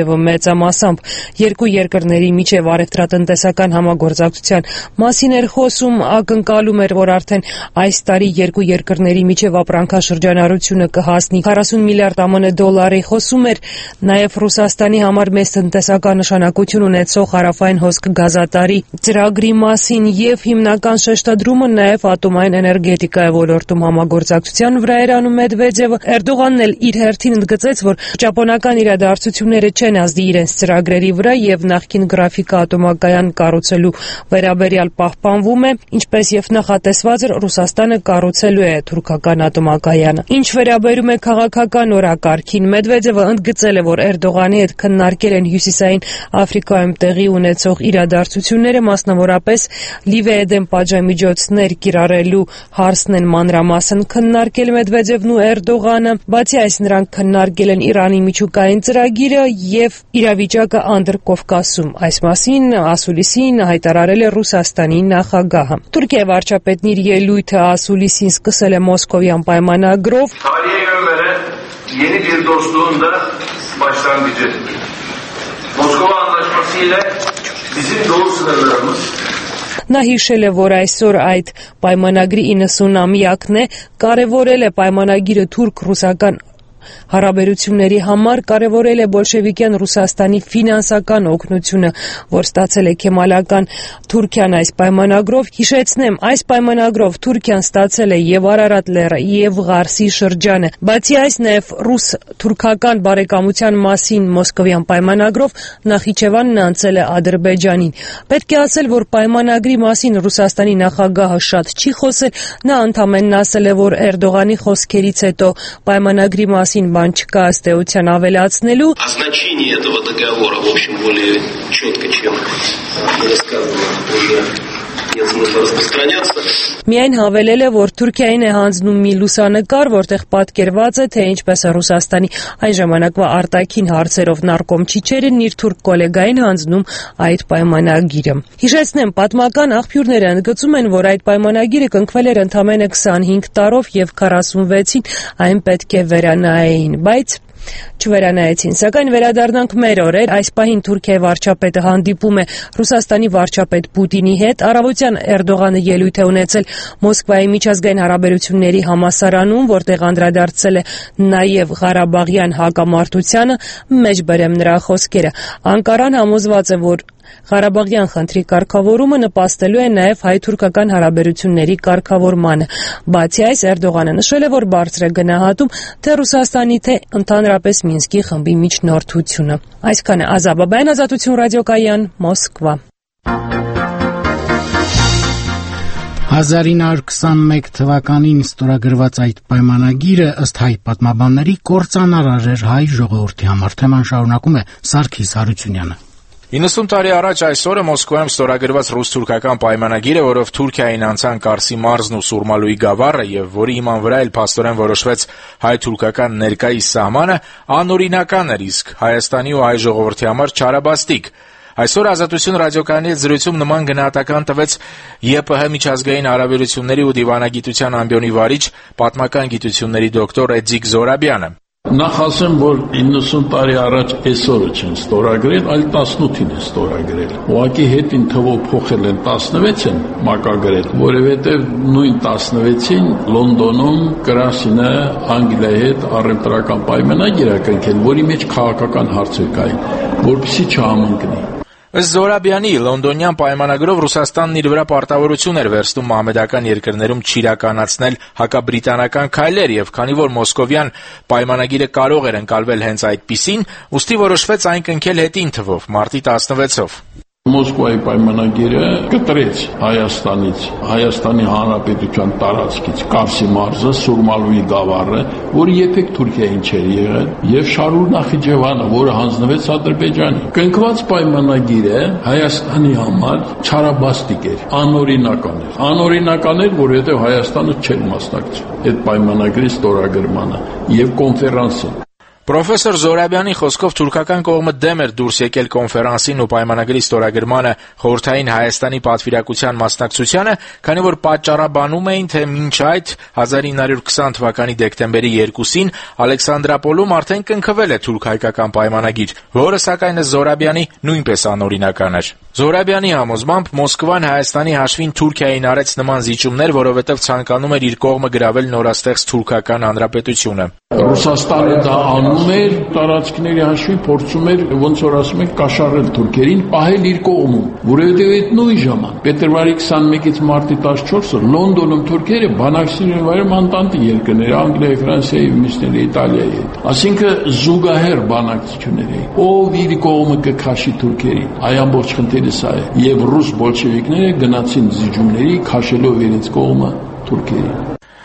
մեծամասամբ երկու երկրների միջև առևտրատնտեսական համագործակցության մասին էր խոսում, ակնկալում էր, որ արդեն այս տարի երկու երկրների միջև ապրանքաշրջանառությունը կհասնի 40 միլիարդ ԱՄՆ դոլարի, խոսում էր նաև Ռուսաստանի համար մեծ տնտեսական նշանակություն ունեցող Հարավային հոսք գազատարի ծրագրի մասին եւ հիմնական շեշտադրումը նաև ատոմային էներգետիկայի ոլորտում համագործակցության վրա էր անում Մեդվեդևը։ Էրդողանն էլ իր հերթին ընդգծեց, որ ճապոնական իրադարձությունները չեն ազդի իրենց ծրագրերի վրա եւ նախկին գրաֆիկը ատոմակայան կառուցելու վերաբերյալ պահպանվում է, ինչպես եւ նախատեսված էր Ռուսաստանը կառուցելու է թուրքական ատոմակայանը։ Ինչ վերաբերում է քաղաքական օրակարգին, Մեդվեդևը ընդգծել է, որ Էրդողանի հետ քննարկել են Հյուսիսային Աֆրիկայում տեղի ունեցող իրադարձությունները, մասնավորապես Լիվիայի դեմ պատժամիջոցներ կիրառելու հարցն են մանրամասն քննարկել Մեդվեդևն ու Էրդողանը։ Բացի այս, նրանք քննարկել են Իրանի միջուկային ծրագիրը եւ իրավիճակը Անդրկովկասում։ Այս մասին ասուլիսին հայտարարել է Ռուսաստանի նախագահը։ Թուրքիայի վարչապետն իր ելույթը ասուլիսին սկսել է Մոսկովյան պայմանագրով։ Yeni bir dostluğun da başlangıcı. Moskova Anlaşması ile bizim doğu sınırlarımız Նա հիշել է, որ այսօր այդ պայմանագրի 90-ամյակն է, կարևորել է պայմանագիրը թուրք-ռուսական հարաբերությունների համար, կարևորել է բոլշևիկյան Ռուսաստանի ֆինանսական օգնությունը, որ ստացել է քեմալական Թուրքիան այս պայմանագրով։ Հիշեցնեմ, այս պայմանագրով Թուրքիան ստացել է եւ Արարատ լեռը, եւ Ղարսի շրջանը։ Բացի այս, նաեւ ռուս-թուրքական բարեկամության մասին Մոսկովյան պայմանագրով Նախիջևանն անցել է Ադրբեջանին։ Պետք է ասել, որ պայմանագրի մասին Ռուսաստանի նախագահը շատ չի խոսել, նա ընդամենն ասել է, որ Էրդողանի խոսքերից հետո պայմանագրի մասին բան չկա ըստ էության ավելացնելու։ Значение этого договора, в общем, более четко, чем рассказано уже. Нет смысла распространяться. Միայն հավելել է, որ Թուրքիային է հանձնում մի լուսանկար, որտեղ պատկերված է, թե ինչպես է Ռուսաստանի այն ժամանակվա արտաքին հարցերով նարկոմ Չիչերին իր թուրք գոլեգային հանձնում այդ պայմանագիրը։ Հիշեցնեմ, պատմական աղբյուրները ընդգծում են, որ այդ պայմանագիրը կնքվել էր ընդամենը 25 տարով եւ 46-ին այն պետք է վերանայեին, բայց չվերանայեցին։ Սակայն վերադառնանք մեր օրեր, այս պահին Թուրքիայի վարչապետը հանդիպում է Ռուսաստանի վարչապետ Պուտինի հետ։ Առավոտյան Էրդողանը ելույթ է ունեցել Մոսկվայի միջազգային հարաբերությունների համալսարանում, որտեղ անդրադարձել է նաև Ղարաբաղյան հակամարտությանը, մեջբերեմ նրա խոսքերը։ Անկարան համոզված է, որ Ղարաբաղյան խնդրի կարգավորումը նպաստելու է նաև հայ-թուրքական հարաբերությունների կարգավորմանը։ Բացի այս, Էրդողանը նշել է, որ բարձր է գնահատում թե Ռուսաստանի, թե ընդհանրապես Մինսկի խմբի միջնորդությունը։ Այսքանը Ազատ Բաբայան, Ազատություն ռադիոկայան, Մոսկվա։ 1921 թվականին ստորագրված այդ պայմանագիրը ըստ հայ պատմաբանների կործանարար էր հայ ժողովրդի համար։ Թեման շարունակում է Սարգիս Հարությունյանը։ 90 տարի առաջ այսօրը Մոսկվայում ստորագրված ռուս-թուրքական պայմանագիրը, որով Թուրքիային անցան Կարսի մարզն ու Սուրմալուի գավառը եւ որի հիման վրա էլ փաստորեն որոշվեց հայ-թուրքական ներկայիս սահմանը, անօրինական էր, իսկ Հայաստանի ու հայ ժողովրդի համար չարաբաստիկ։ Այսօր Ազատություն ռադիոկայանի հետ զրույցում նման գնահատական տվեց ԵՊՀ միջազգային հարաբերությունների ու դիվանագիտության ամբիոնի վարիչ, պատմական գիտությունների դոկտոր Էդիկ Զորաբյանը։ Նախ ասեմ, որ 90 տարի առաջ այսօրը չեն ստորագրել, այլ 18-ին է ստորագրել։ Ուղղակի հետին թվով փոխել են 16 են մակագրել, որովհետև նույն 16-ին Լոնդոնում Կրասինը Անգլիայի հետ առևտրական պայմանագիր է կնքել, որի մեջ քաղաքական հարցեր կային, որպեսզի չհամընկնի։ Ըստ Զորաբյանի, լոնդոնյան պայմանագրով Ռուսաստանն իր վրա պարտավորություն էր վերցնում մահմեդական երկրներում չիրականացնել հակաբրիտանական քայլեր, եւ քանի որ Մոսկովյան պայմանագիրը կարող էր ընկալվել հենց այդպիսին, ուստի որոշվեց այն կնքել հետին թվով, մարտի 16-ով։ Մոսկվայի պայմանագիրը կտրեց Հայաստանից, Հայաստանի Հանրապետության տարածքից Կարսի մարզը, Սուրմալուի գավառը, որը երբեք Թուրքիային չէր եղել, եւ Շարուր Նախիջևանը, որը հանձնվեց Ադրբեջանին։ Կնքված պայմանագիրը Հայաստանի համար չարաբաստիկ էր, անօրինական էր։ Անօրինական էր, որովհետեւ Հայաստանը չէր մասնակցում այդ պայմանագրի ստորագրմանը եւ կոնֆերանսին։ Պրոֆեսոր Զորաբյանի խոսքով թուրքական կողմը դեմ էր դուրս եկել կոնֆերանսին ու պայմանագրի ստորագրմանը խորհրդային Հայաստանի պատվիրակության մասնակցությանը, քանի որ պատճառաբանում էին, թե մինչ այդ 1920 թվականի դեկտեմբերի 2-ին Ալեքսանդրապոլում արդեն կնքվել է թուրք-հայկական պայմանագիր, որը սակայն Զորաբյանի նույնպես անօրինական էր։ Զորաբյանի համոզմամբ Մոսկվան Հայաստանի հաշվին Թուրքիային արեց նման զիջումներ, որովհետև ցանկանում էր իր կողմը գրավել նորաստեղծ թուրքական հանրապետությունը։ Ռուսաստանը դա անում էր, տարածքների հաշվին փորձում էր, ոնց որ ասում են, կաշառել թուրքերին, պահել իր կողմում, որովհետև այդ նույն ժամանակ փետրվարի 21-ից մարտի 14-ը Լոնդոնում թուրքերը բանակցին վայրում անտանտի երկրներ, Անգլիայի, Ֆրանսիայի, մյուսների, Իտալիայի հետ։ Այսինքն զուգահեռ բանակցություններ էին։ Ով իր կողմը կքաշի թուրքերին, այ ամբողջ խնդիրը սա է։ Եվ ռուս բոլշևիկները գնացին զիջումների, քաշելով իրենց կողմը թուրքերին։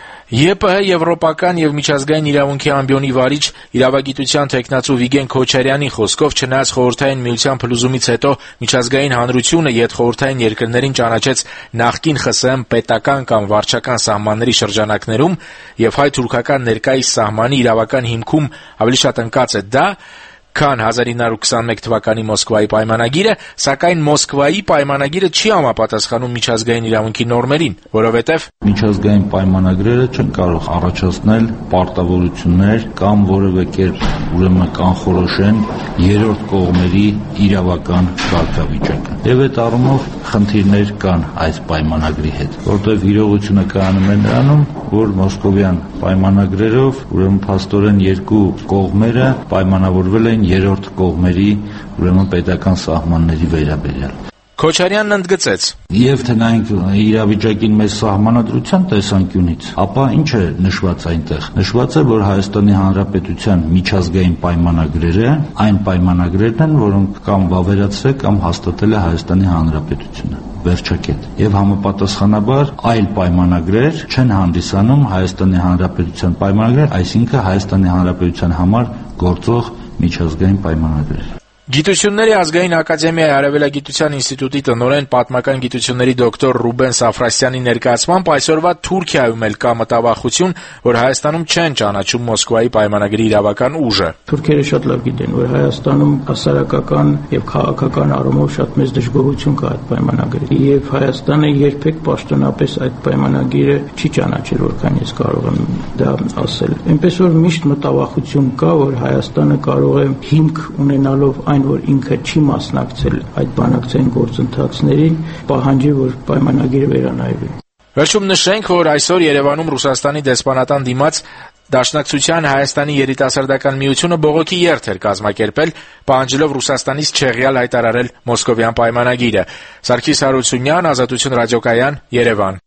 ԵՊՀ եվրոպական եւ միջազգային իրավունքի ամբիոնի վարիչ իրավագիտության տեխնացու Վիգեն Քոչարյանի խոսքով չնայած խորհրդային միության փլուզումից հետո միջազգային հանրությունը յետխորհրդային երկրներին ճանաչեց նախկին ԽՍՀՄ պետական կամ վարչական սահմանների շրջանակներում եւ հայ-թուրքական ներկայիս սահմանի իրավական հիմքում ավելի շատ ընկած է դա, քան 1921 թվականի Մոսկվայի պայմանագիրը, սակայն Մոսկվայի պայմանագիրը չի համապատասխանում միջազգային իրավունքի նորմերին, որովհետև միջազգային պայմանագրերը չեն կարող առաջացնել պարտավորություններ կամ որևէ կերպ ուրեմն կանխորոշեն երրորդ կողմերի իրավական կարգավիճակը։ Եվ այդ առումով խնդիրներ կան այս պայմանագրի հետ, որտեղ իրողությունը կայանում է նրանում, որ մոսկովյան պայմանագրերով ուրեմն փաստորեն երկու կողմերը պայմանավորվել են երրորդ կողմերի ուրեմն պետական սահմանների վերաբերյալ։ Քոչարյանն ընդգծեց. Եվ թե նայենք իրավիճակին մեծ սահմանադրության տեսանկյունից, ապա ինչ է նշված այնտեղ։ Նշված է, որ Հայաստանի Հանրապետության միջազգային պայմանագրերը այն պայմանագրերն են, որոնք կամ վավերացրել կամ հաստատել է Հայաստանի Հանրապետությունը։ Վերջակետ։ Եվ համապատասխանաբար այլ պայմանագրեր չեն հանդիսանում Հայաստանի Հանրապետության պայմանագրեր, այսինքն Հայաստանի Հանրապետության համար գործող միջազգային պայմանագրեր։ Գիտությունների ազգային ակադեմիայի Արևելագիտության ինստիտուտի տնօրեն պատմական գիտությունների դոկտոր Ռուբեն Սաֆրասյանի ներկայացմամբ այսօրվա Թուրքիայում էլ կա մտավախություն, որ Հայաստանում չեն ճանաչում Մոսկվայի պայմանագրի իրավական ուժը։ Թուրքերը շատ լավ գիտեն, որ Հայաստանում հասարակական եւ քաղաքական առումով շատ մեծ դժգոհություն կա այդ պայմանագրի, եւ Հայաստանը երբեք պաշտոնապես այդ պայմանագիրը չի ճանաչել, որքան ես կարող եմ դա ասել։ Այնպես որ միշտ մտավախություն կա, որ Հայաստանը կարող է հիմք ունենալով որ ինքը չի մասնակցել այդ բանակցային գործընթացներին, պահանջի, որ պայմանագիրը վերանայվի։ Վերջում նշենք, որ այսօր Երևանում Ռուսաստանի դեսպանատան դիմաց Դաշնակցության Հայաստանի երիտասարդական միությունը բողոքի երթ էր կազմակերպել, պահանջելով Ռուսաստանից չեղյալ հայտարարել Մոսկովյան պայմանագիրը։ Սարգիս Հարությունյան, Ազատություն ռադիոկայան, Երևան։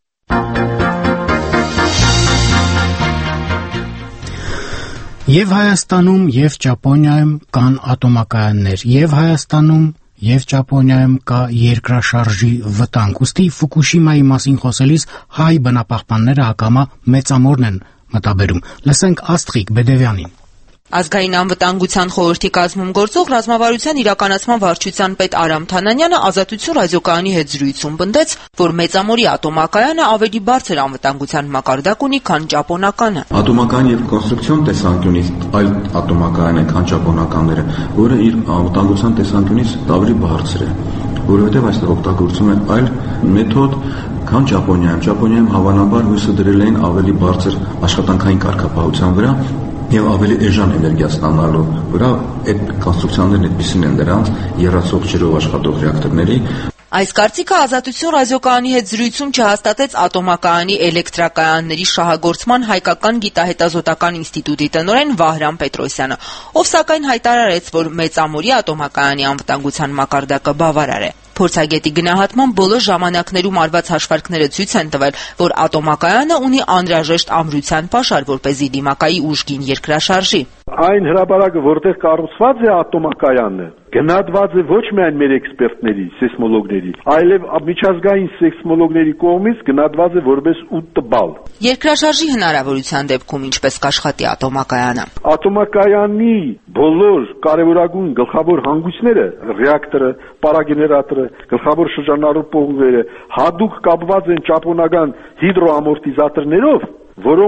Եվ Հայաստանում, եւ Ճապոնիայում կան ատոմակայաններ, եւ Հայաստանում, եւ Ճապոնիայում կա երկրաշարժի վտանգ։ Ուստի Ֆուկուշիմայի մասին խոսելիս հայ բնապահպանները ակամա մեծամորն են մտաբերում։ Լսենք Աստղիկ Բեդևյանին։ Ազգային անվտանգության խորհրդի կազմում գործող ռազմավարության իրականացման վարչության պետ Արամ Թանանյանը Ազատություն ռադիոկայանի հետ զրույցում պնդեց, որ Մեծամորի ատոմակայանը ավելի բարձր անվտանգության մակարդակ ունի, քան ճապոնականը։ Ատոմակայան եւ կոնստրուկցիոն տեսանկյունից այլ ատոմակայան է, քան ճապոնականները, որը իր անվտանգության տեսանկյունից ավելի բարձր է, որովհետեւ այստեղ օգտագործում են այլ մեթոդ, քան Ճապոնիայում։ Ճապոնիայում հավանաբար հույսը դրել են ավելի բարձր աշխատանքային կարգապահության վրա եւ ավելի էժան էներգիա ստանալու վրա այդ կոնստրուկցիաներն այդպիսին են դրանց երացող ջրով աշխատող ռեակտորների։ Այս կարծիքը Ազատություն ռադիոկայանի հետ զրույցում չհաստատեց ատոմակայանի էլեկտրակայանների շահագործման հայկական գիտահետազոտական ինստիտուտի տնօրեն Վահրամ Պետրոսյանը, ով սակայն հայտարարեց, որ Մեծամորի ատոմակայանի անվտանգության մակարդակը բավարար է։ Փորձագետի գնահատմամբ բոլոր ժամանակներում արված հաշվարկները ցույց են տվել, որ ատոմակայանը ունի անհրաժեշտ ամրության պաշար, որպեսզի դիմակայի ուժգին երկրաշարժի։ Այն հրապարակը, որտեղ կառուցված է ատոմակայանը, գնահատված է ոչ միայն մեր էքսպերտների, սեյսմոլոգների, այլև միջազգային սեյսմոլոգների կողմից գնահատված է որպես 8 բալ։ Երկրաշարժի հնարավորության դեպքում ինչպես կաշխատի ատոմակայանը։ Ատոմակայանի բոլոր կարևորագույն գլխավոր հանգույցները, ռեակտորը, պարագեներատորը, գլխավոր շրջանառու հադուկ կապված են ճապոնական հիդրոամորտիզատորներով, որոնք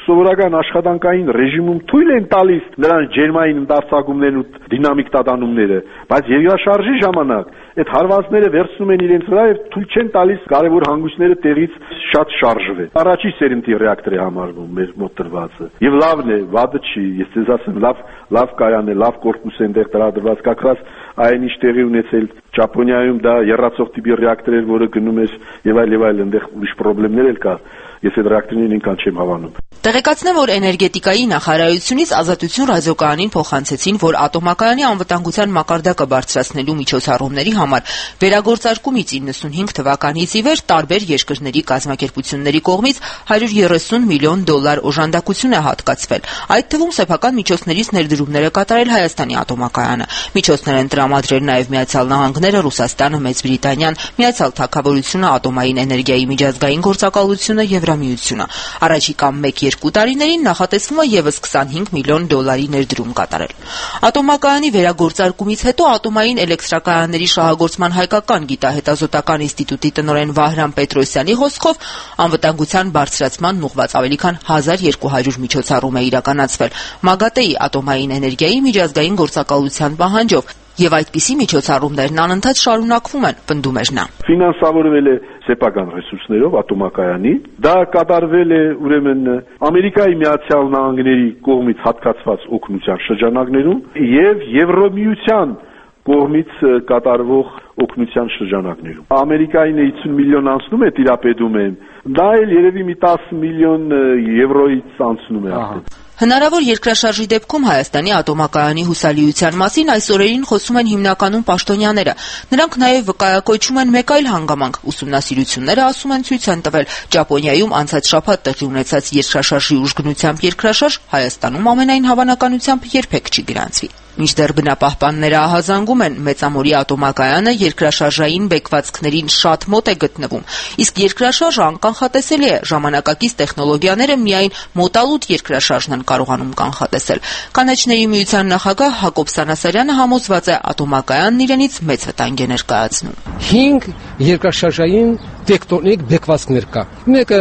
սովորական աշխատանքային ռեժիմում թույլ են տալիս նրանց ջերմային ընդարձակումներն ու դինամիկ տատանումները, բայց երկրաշարժի ժամանակ այդ հարվածները վերցնում են իրենց վրա եւ թույլ չեն տալիս կարևոր հանգույցները տեղից շատ շարժվեն։ Առաջի սերնդի ռեակտոր է համարվում մեր մոտ տրվածը։ Եվ լավն է, վատը չի, ես ձեզ ասեմ, լավ կայան է, լավ կորպուս է այնտեղ տրամադրված, կակրած այն ինչ տեղի ունեցել Ճապոնիայում դա երրացող տիպի ռեակտոր էր, որը գնում էր եւ այլ այնտեղ ուրիշ խնդիրներ էլ կար։ Ես այդ ռեակտորներին ինքան չեմ հավանում։ Տեղեկացնեմ, որ էներգետիկայի նախարարությունից Ազատություն ռադիոկայանին փոխանցեցին, որ ատոմակայանի անվտանգության մակարդակը բարձրացնելու միջոցառումների համար վերագործարկումից 95 թվականից ի վեր տարբեր երկրների կազմակերպությունների կողմից $130 միլիոն օժանդակություն է հատկացվել։ Այդ թվում սեփական միջոցներից ներդրումներ է կատարել Հայաստանի ատոմակայանը։ Միջոցներ են տրամադրել նաև Միացյալ Նահանգները, Ռուսաստանը, Մեծ Բրիտանիան, Միացյալ Թագավորությունը, Ատոմային էներգիայի միջազգային գործակալությունը, Եվրամիությունը։ Առաջիկա 1-2 տարիներին նախատեսվում է ևս $25 միլիոն ներդրում կատարել։ Ատոմակայանի վերագործարկումից հետո Ատոմային էլեկտրակայանների շահագործման հայկական գիտահետազոտական ինստիտուտի տնօրեն Վահրամ Պետրոսյանի խոսքով անվտանգության բարձրացման ուղղված ավելի քան 1200 միջոցառում է իրականացվել ՄԱԳԱՏԷ-ի Ատոմային էներգիայի միջազգային գործակալության պահանջով, եւ այդպիսի միջոցառումներն անընդհատ շարունակվում են, պնդում էր նա։ Ֆինանսավորվել է սեփական ռեսուրսներով ատոմակայանի, դա կատարվել է ուրեմն Ամերիկայի Միացյալ Նահանգների կողմից հատկացված օգնության շրջանակներում եւ Եվրոմիության կողմից կատարվող օգնության շրջանակներում։ Ամերիկային 50 միլիոն անցնում է տիրապետում են, դա էլ երևի մի 10 միլիոն եվրոից անցնում է արդեն։ Հնարավոր երկրաշարժի դեպքում Հայաստանի ատոմակայանի հուսալիության մասին այս օրերին խոսում են հիմնականում պաշտոնյաները։ Նրանք նաև վկայակոչում են մեկ այլ հանգամանք։ Ուսումնասիրությունները, ասում են, ցույց են տվել Ճապոնիայում անցած շաբաթ տեղի ունեցած երկրաշարժի ուժգնությամբ երկրաշարժ Հայաստանում ամենայն հավանականությամբ երբեք չի գրանցվի։ Մինչդեռ բնապահպանները ահազանգում են, Մեծամորի ատոմակայանը երկրաշարժային բեկվածքներին շատ մոտ է գտնվում, իսկ երկրաշարժը անկանխատեսելի է, ժամանակակից տեխնոլոգիաները միայն մոտալուտ երկրաշարժն են կարողանում կանխատեսել։ Կանաչների միության նախագահ Հակոբ Սանասարյանը համոզված է, ատոմակայանն իրենից մեծ վտանգ է ներկայացնում։ 5 երկրաշարժային տեկտոնիկ բեկվածքներ կա։ Մեկը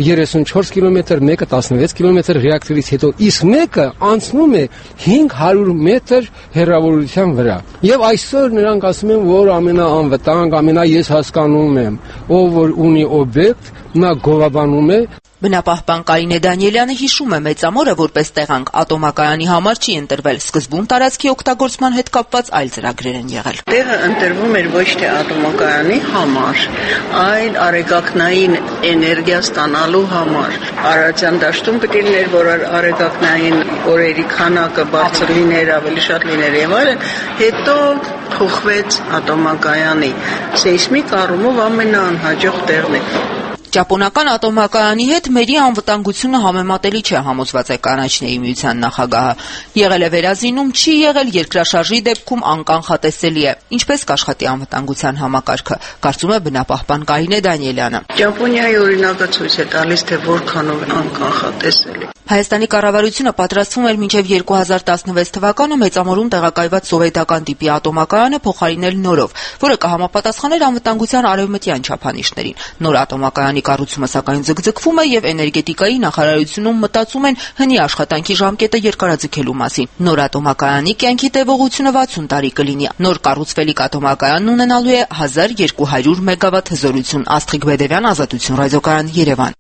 34 կիլոմետր, մեկը 16 կիլոմետր ռեակտորից հետո, իսկ մեկը անցնում է 500 մետր հեռավորության վրա։ Եվ այսօր նրանք ասում են, որ ամենաանվտանգ, ես հասկանում եմ, ով որ ունի օբյեկտ, նա գովաբանում է։ Բնապահպան Կարինե Դանիելյանը հիշում է, Մեծամորը որպես տեղանք ատոմակայանի համար չի ընտրվել, սկզբում տարածքի օգտագործման հետ կապված այլ ծրագրեր են եղել։ Տեղը ընտրվում էր ոչ թե ատոմակայանի համար, այլ արեգակնային էներգիա ստանալու համար։ Արարատյան դաշտում պետք է լիներ, որ արեգակնային օրերի քանակը բարձր լիներ, ավելի շատ լիներ եւ այլն, հետո փոխվեց ատոմակայանի։ Սեյսմիկ առումով ամենաանհաջող տեղն է։ Ճապոնական ատոմակայանի հետ մերի անվտանգությունը համեմատելի չէ, համոզված է Կանաչների միության նախագահը։ Եղել է վերազինում, չի եղել, երկրաշարժի դեպքում անկանխատեսելի է։ Ինչպես կաշխատի անվտանգության համակարգը, կարծում է բնապահպան Կարինե Դանիելյանը։ Ճապոնիայի օրինակը ցույց է տալիս, թե որքանով անկանխատեսելի։ Հայաստանի կառավարությունը պատրաստվում էր մինչև 2016 թվականը Մեծամորում տեղակայված սովետական տիպի ատոմակայանը փոխարինել նորով, որը կհամապատասխաներ անվտանգության արևմտյան չափանիշներին։ Նոր ատոմակայանի կառուցումը սակայն ձգձգվում է եւ էներգետիկայի նախարարությունում մտածում են հնի աշխատանքի ժամկետը երկարաձգելու մասին։ Նոր ատոմակայանի կյանքի տևողությունը 60 տարի կլինի։ Նոր կառուցվելիք ատոմակայանն ունենալու է 1200 մեգավատ հզորություն։ Աստղիկ Բեդևյան, Ազատություն ռադիոկայան, Երևան։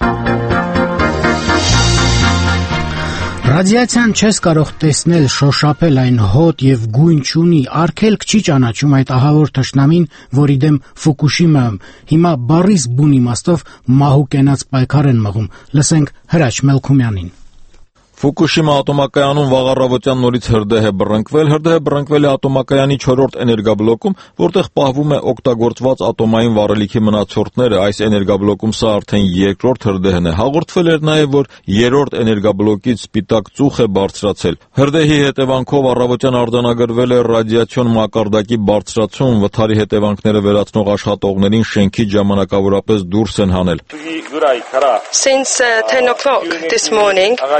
Ռադիացիան չես կարող տեսնել, շոշափել, այն հոտ եւ գույն չունի, արգելք չի ճանաչում այդ ահավոր թշնամին, որի դեմ Ֆուկուշիմայում հիմա բառից բուն իմաստով մահու կենաց պայքար են մղում։ Լսենք Հրաչ Մելքումյանին։ Ֆուկուշիմա ատոմակայանում վաղ առավոտյան նորից հրդեհ է բռնկվել։ Հրդեհը բռնկվել է ատոմակայանի 4-րդ էներգաբլոկում, որտեղ պահվում է օգտագործված ատոմային վառելիքի մնացորդները։ Այս էներգաբլոկում սա արդեն 2-րդ հրդեհն է։ Հաղորդվել էր նաև, որ 3-րդ էներգաբլոկից սպիտակ ծուխ է բարձրացել։ Հրդեհի հետևանքով առավոտյան արձանագրվել է ռադիացիոն մակարդակի բարձրացում, վթարի հետևանքները վերացնող աշխատողներին շենքից ժամանակավորապես դուրս են հանել։ Since 10 o'clock this morning,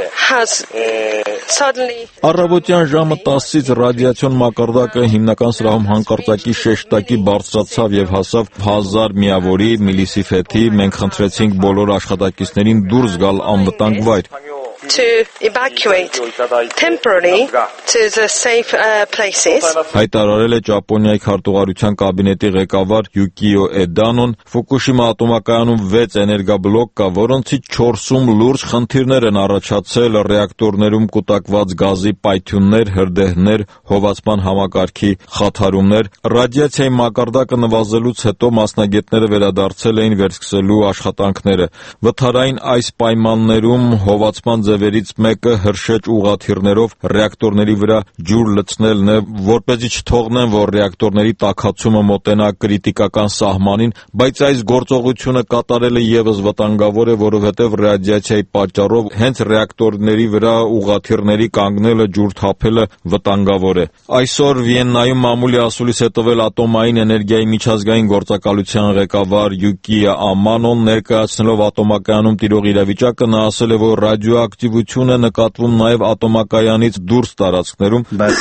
Առավոտյան ժամը 10-ից ռադիացիոն մակարդակը հիմնական սրահում հանկարծակի շեշտակի բարձրացավ եւ հասավ 1000 միավորի միլիսիֆետի։ Մենք խնդրեցինք բոլոր աշխատակիցներին դուրս գալ անվտանգ վայր։ To evacuate temporarily to the safe places. Հայտարարել է Ճապոնիայի քարտուղարության կաբինետի ղեկավար Յուկիո Էդանոն։ Ֆուկուշիմա ատոմակայանում 6 էներգաբլոկ կա, որոնցից 4-ում լուրջ խնդիրներ են առաջացել՝ ռեակտորներում կուտակված գազի պայթյուններ, հրդեհներ, հովացման համակարգի խաթարումներ։ Ռադիացիայի մակարդակը նվազելուց հետո մասնագետները վերադարձել էին վերսկսելու աշխատանքները։ Վթարային այս պայմաններում հովացման ձևերից մեկը հրշեջ ուղղաթիռներով ռեակտորների վրա ջուր լցնելն է, որպեսզի չթողնեն, որ ռեակտորների տաքացումը մոտենա կրիտիկական սահմանին, բայց այս գործողությունը կատարելը ևս վտանգավոր է, որովհետև ռադիացիայի պատճառով հենց ռեակտորների վրա ուղղաթիռների կանգնելը, ջուր թափելը վտանգավոր է։ Այսօր Վիեննայում մամուլի ասուլիս է տվել ատոմային էներգիայի միջազգային գործակալության ղեկավար Յուկիո Ամանոն, ներկայացնելով ատոմակայանում տիրող իրավիճակը, նա ասել է, որ ռադիոակտիվություն է նկատվում նաև ատոմակայանից դուրս տարածքներում,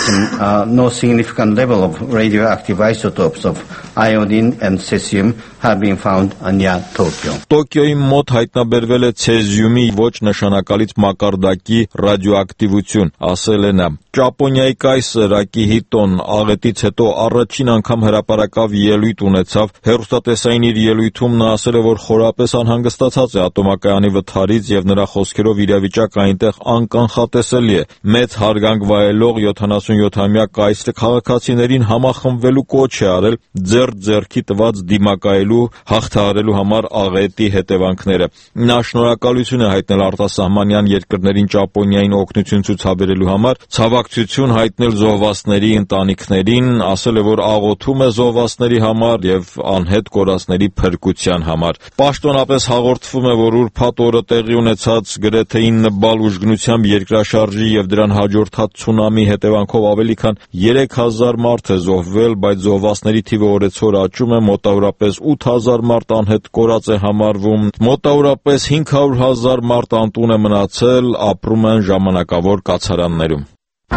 no significant level of radioactive isotopes of iodine and cesium have been found near Tokyo. Տոկիոյի մոտ հայտնաբերվել է ցեզիումի ոչ նշանակալից մակարդակի ռադիոակտիվություն, ասել է նա։ Ճապոնիայի կայսր Ակիհիտոն աղետից հետո առաջին անգամ հրապարակավ ելույթ ունեցավ։ Հեռուստատեսային իր ելույթում նա ասել է, որ խորապես անհանգստացած է ատոմակայանի վթարից եւ նրա խոսքերով իրավիճակը այնտեղ անկանխատեսելի է։ Մեծ հարգանք վայելող 77-ամյա կայսրը քաղաքացիներին համախմբվելու կոչ է արել ձեռքի տված դիմակայելու հաղթահարելու համար աղետի հետևանքները։ Նա շնորհակալություն է հայտնել արտասահմանյան երկրներին Ճապոնիային օգնություն ցուցաբերելու համար, ցավակցություն հայտնել զոհվածների ընտանիքներին, ասել է, որ աղոթում է զոհվածների համար եւ անհետ կորածների փրկության համար։ Պաշտոնապես հաղորդվում է, որ ուրբաթ օրը տեղի ունեցած գրեթե 9 բալ ուժգնությամբ երկրաշարժի եւ դրան հաջորդած ցունամի հետևանքով ավելի քան 3000 մարդ է զոհվել, բայց զոհվածների թիվը օրեցօր աճում է, մոտավորապես 8000 մարդ անհետ կորած է համարվում, մոտավորապես 500,000 մարդ անտուն է մնացել, ապրում են ժամանակավոր կացարաններում։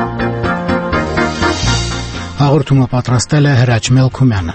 Հաղորդումը պատրաստել է Հրաչ Մելքումյանը։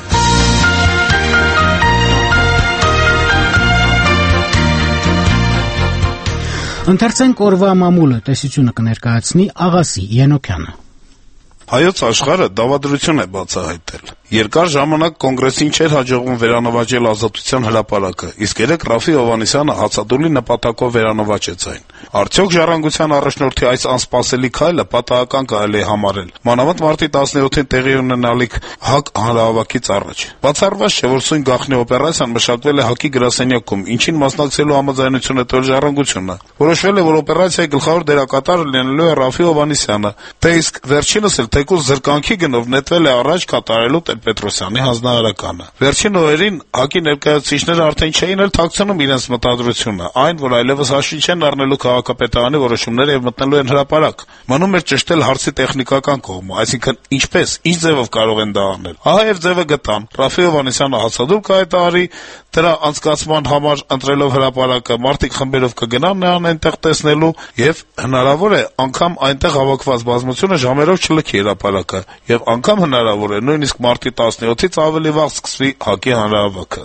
Ընթերցենք օրվա մամուլը, տեսությունը կներկայացնի Աղասի Ենոքյանը։ Հայոց աշխարհը դավադրություն է բացահայտել։ Երկար ժամանակ կոնգրեսին չէր հաջողվում վերանվաճել Ազատության հրապարակը, իսկ երեք Ռաֆի Հովհաննիսյանը հացադուլի նպատակով վերանվաճեց այն։ Արդյոք ժառանգության առաջնորդի այս անսպասելի քայլը պատահական կարելի է համարել, մանավանդ մարտի 17-ին տեղի ունենալիք ՀԱԿ հանրահավաքից առաջ։ Բացառված չէ, որ սույն գաղտնի օպերացիան մշակվել է ՀԱԿ-ի գրասենյակում, ինչին մասնակցելու համաձայնություն է տվել ժառանգությունը։ Որոշվել է, որ օպերացիայի գլխավոր դերակատարը լինելու է Ռաֆի Հովհաննիսյանը, թե իսկ վերջինս էլ թեկուզ զրկանքի գնով նետվել է առաջ կատարելու Պետրոսյանի հանձնարարականը։ Վերջին օրերին ՀԱԿ-ի ներկայացուցիչները արդեն չէին էլ թաքցնում իրենց մտադրությունը, այն, որ այլևս հաշվի չեն առնելու քաղաքապետարանի որոշումները եւ մտնելու են հրապարակ։ Մնում էր ճշտել հարցի տեխնիկական կողմը, այսինքն ինչպես, ինչ ձևով կարող են դա անել։ Ահա եւ ձևը գտան։ Ռաֆի Հովհաննիսյանը հացադուլ կհայտարարի, դրա անցկացման համար ընտրելով հրապարակը, մարդիկ խմբերով կգնան նրան այնտեղ տեսնելու եւ հնարավոր է անգամ այնտեղ հավաքված բազմությունը ժամերով չլքի հրապարակը եւ անգամ հնարավոր է նույնիսկ մարտի 17-ից ավելի վաղ սկսվի ՀԱԿ-ի հանրահավաքը։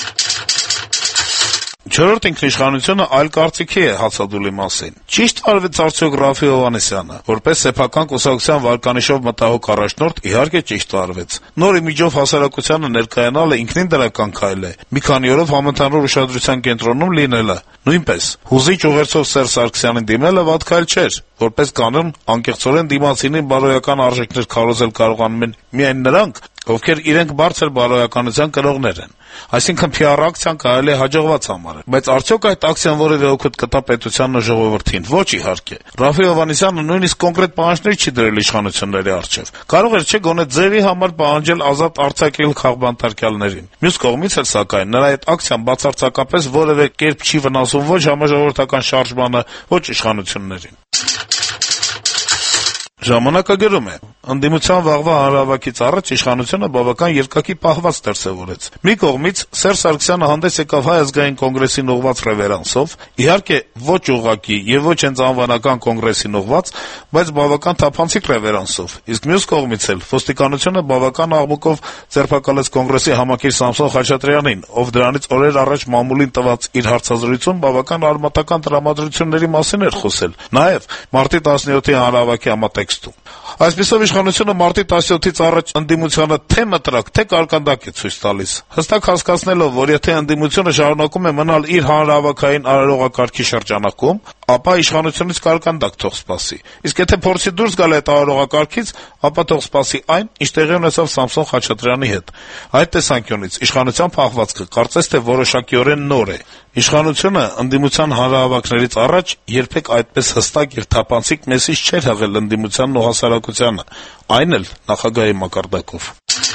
Չորրորդ ինքնիշխանությունը այլ կարծիքի է հացադուլի մասին։ Ճիշտ արվեց արդյոք Ռաֆի Հովհաննիսյանը, որպես սեփական կուսակցության վարկանիշով մտահոգ առաջնորդ, իհարկե ճիշտ արվեց։ Նոր իմիջով հասարակությանը ներկայանալը ինքնին դրական քայլ է։ Մի քանի օրով համընդհանուր ուշադրության կենտրոնում լինելը նույնպես։ Հուզիչ ուղերձով Սերժ Սարգսյանին դիմելը վատ քայլ չէր, որպես կանոն անկեղծորեն դիմացինին բարոյական արժեքներ քարոզել կարողանում են միայն նրանք, ովքեր իրենք բարձր բարոյականության կրողներ են։ Այսինքն PR ակցիան կարելի է հաջողված համարել, բայց արդյոք այդ ակցիան որևէ օգուտ կտա պետությանն ու ժողովրդին։ Ոչ, իհարկե։ Ռաֆի Հովհաննիսյանը նույնիսկ կոնկրետ պահանջներ չի դրել իշխանությունների առջև։ Կարող էր չէ գոնե ձևի համար պահանջել ազատ արձակել քաղբանտարկյալներին։ Մյուս կողմից էլ սակայն նրա այդ ակցիան բացարձակապես որևէ կերպ չի վնասում ոչ համաժողովրդական շարժմանը, ոչ իշխանություններին։ Ժամանակը գրում է. «Ընդդիմության վաղվա հանրահավաքից առաջ իշխանությունը բավական երկակի պահված դրսևորեց։ Մի կողմից Սերժ Սարգսյանը հանդես եկավ Հայ ազգային կոնգրեսին ուղղված ռևերանսով, իհարկե ոչ ուղղակի եւ ոչ հենց անվանական կոնգրեսին ուղղված, բայց բավական թափանցիկ ռևերանսով, իսկ մյուս կողմից էլ ոստիկանությունը բավական աղմուկով ձերբակալեց կոնգրեսի համակիր Սամսոն Խաչատրյանին, ով դրանից օրեր առաջ մամուլին տված իր հարցազրույցում բավական արմատական տրամադրությունների մասին էր խոսել, նաեւ մարտի 17-ի հանրահավաքի համատեքստում։ Այսպիսով իշխանությունը մարտի 17-ից առաջ ընդդիմությանը թե մտրակ, թե կարկանդակ է ցույց տալիս, հստակ հասկացնելով, որ եթե ընդդիմությունը շարունակում է մնալ իր հանրահավաքային արարողակարգի շրջանակում, ապա իշխանությունից կարկանդակ թող սպասի։ Իսկ եթե փորձի դուրս գալ այդ արարողակարգից, ապա թող սպասի այն, ինչ տեղի ունեցավ Սամսոն Խաչատրյանի հետ։ Այդ տեսանկյունից իշխանության փախվածքը կարծես թե որոշակիորեն նոր է։ Իշխանությունը ընդդիմության հանրահավաքներից առաջ երբեք այդպես հստակ եւ թափանցիկ մեսիջ չէր հղել ընդդիմությանն ու հասարակությանը, այն էլ նախագահի մակարդակով։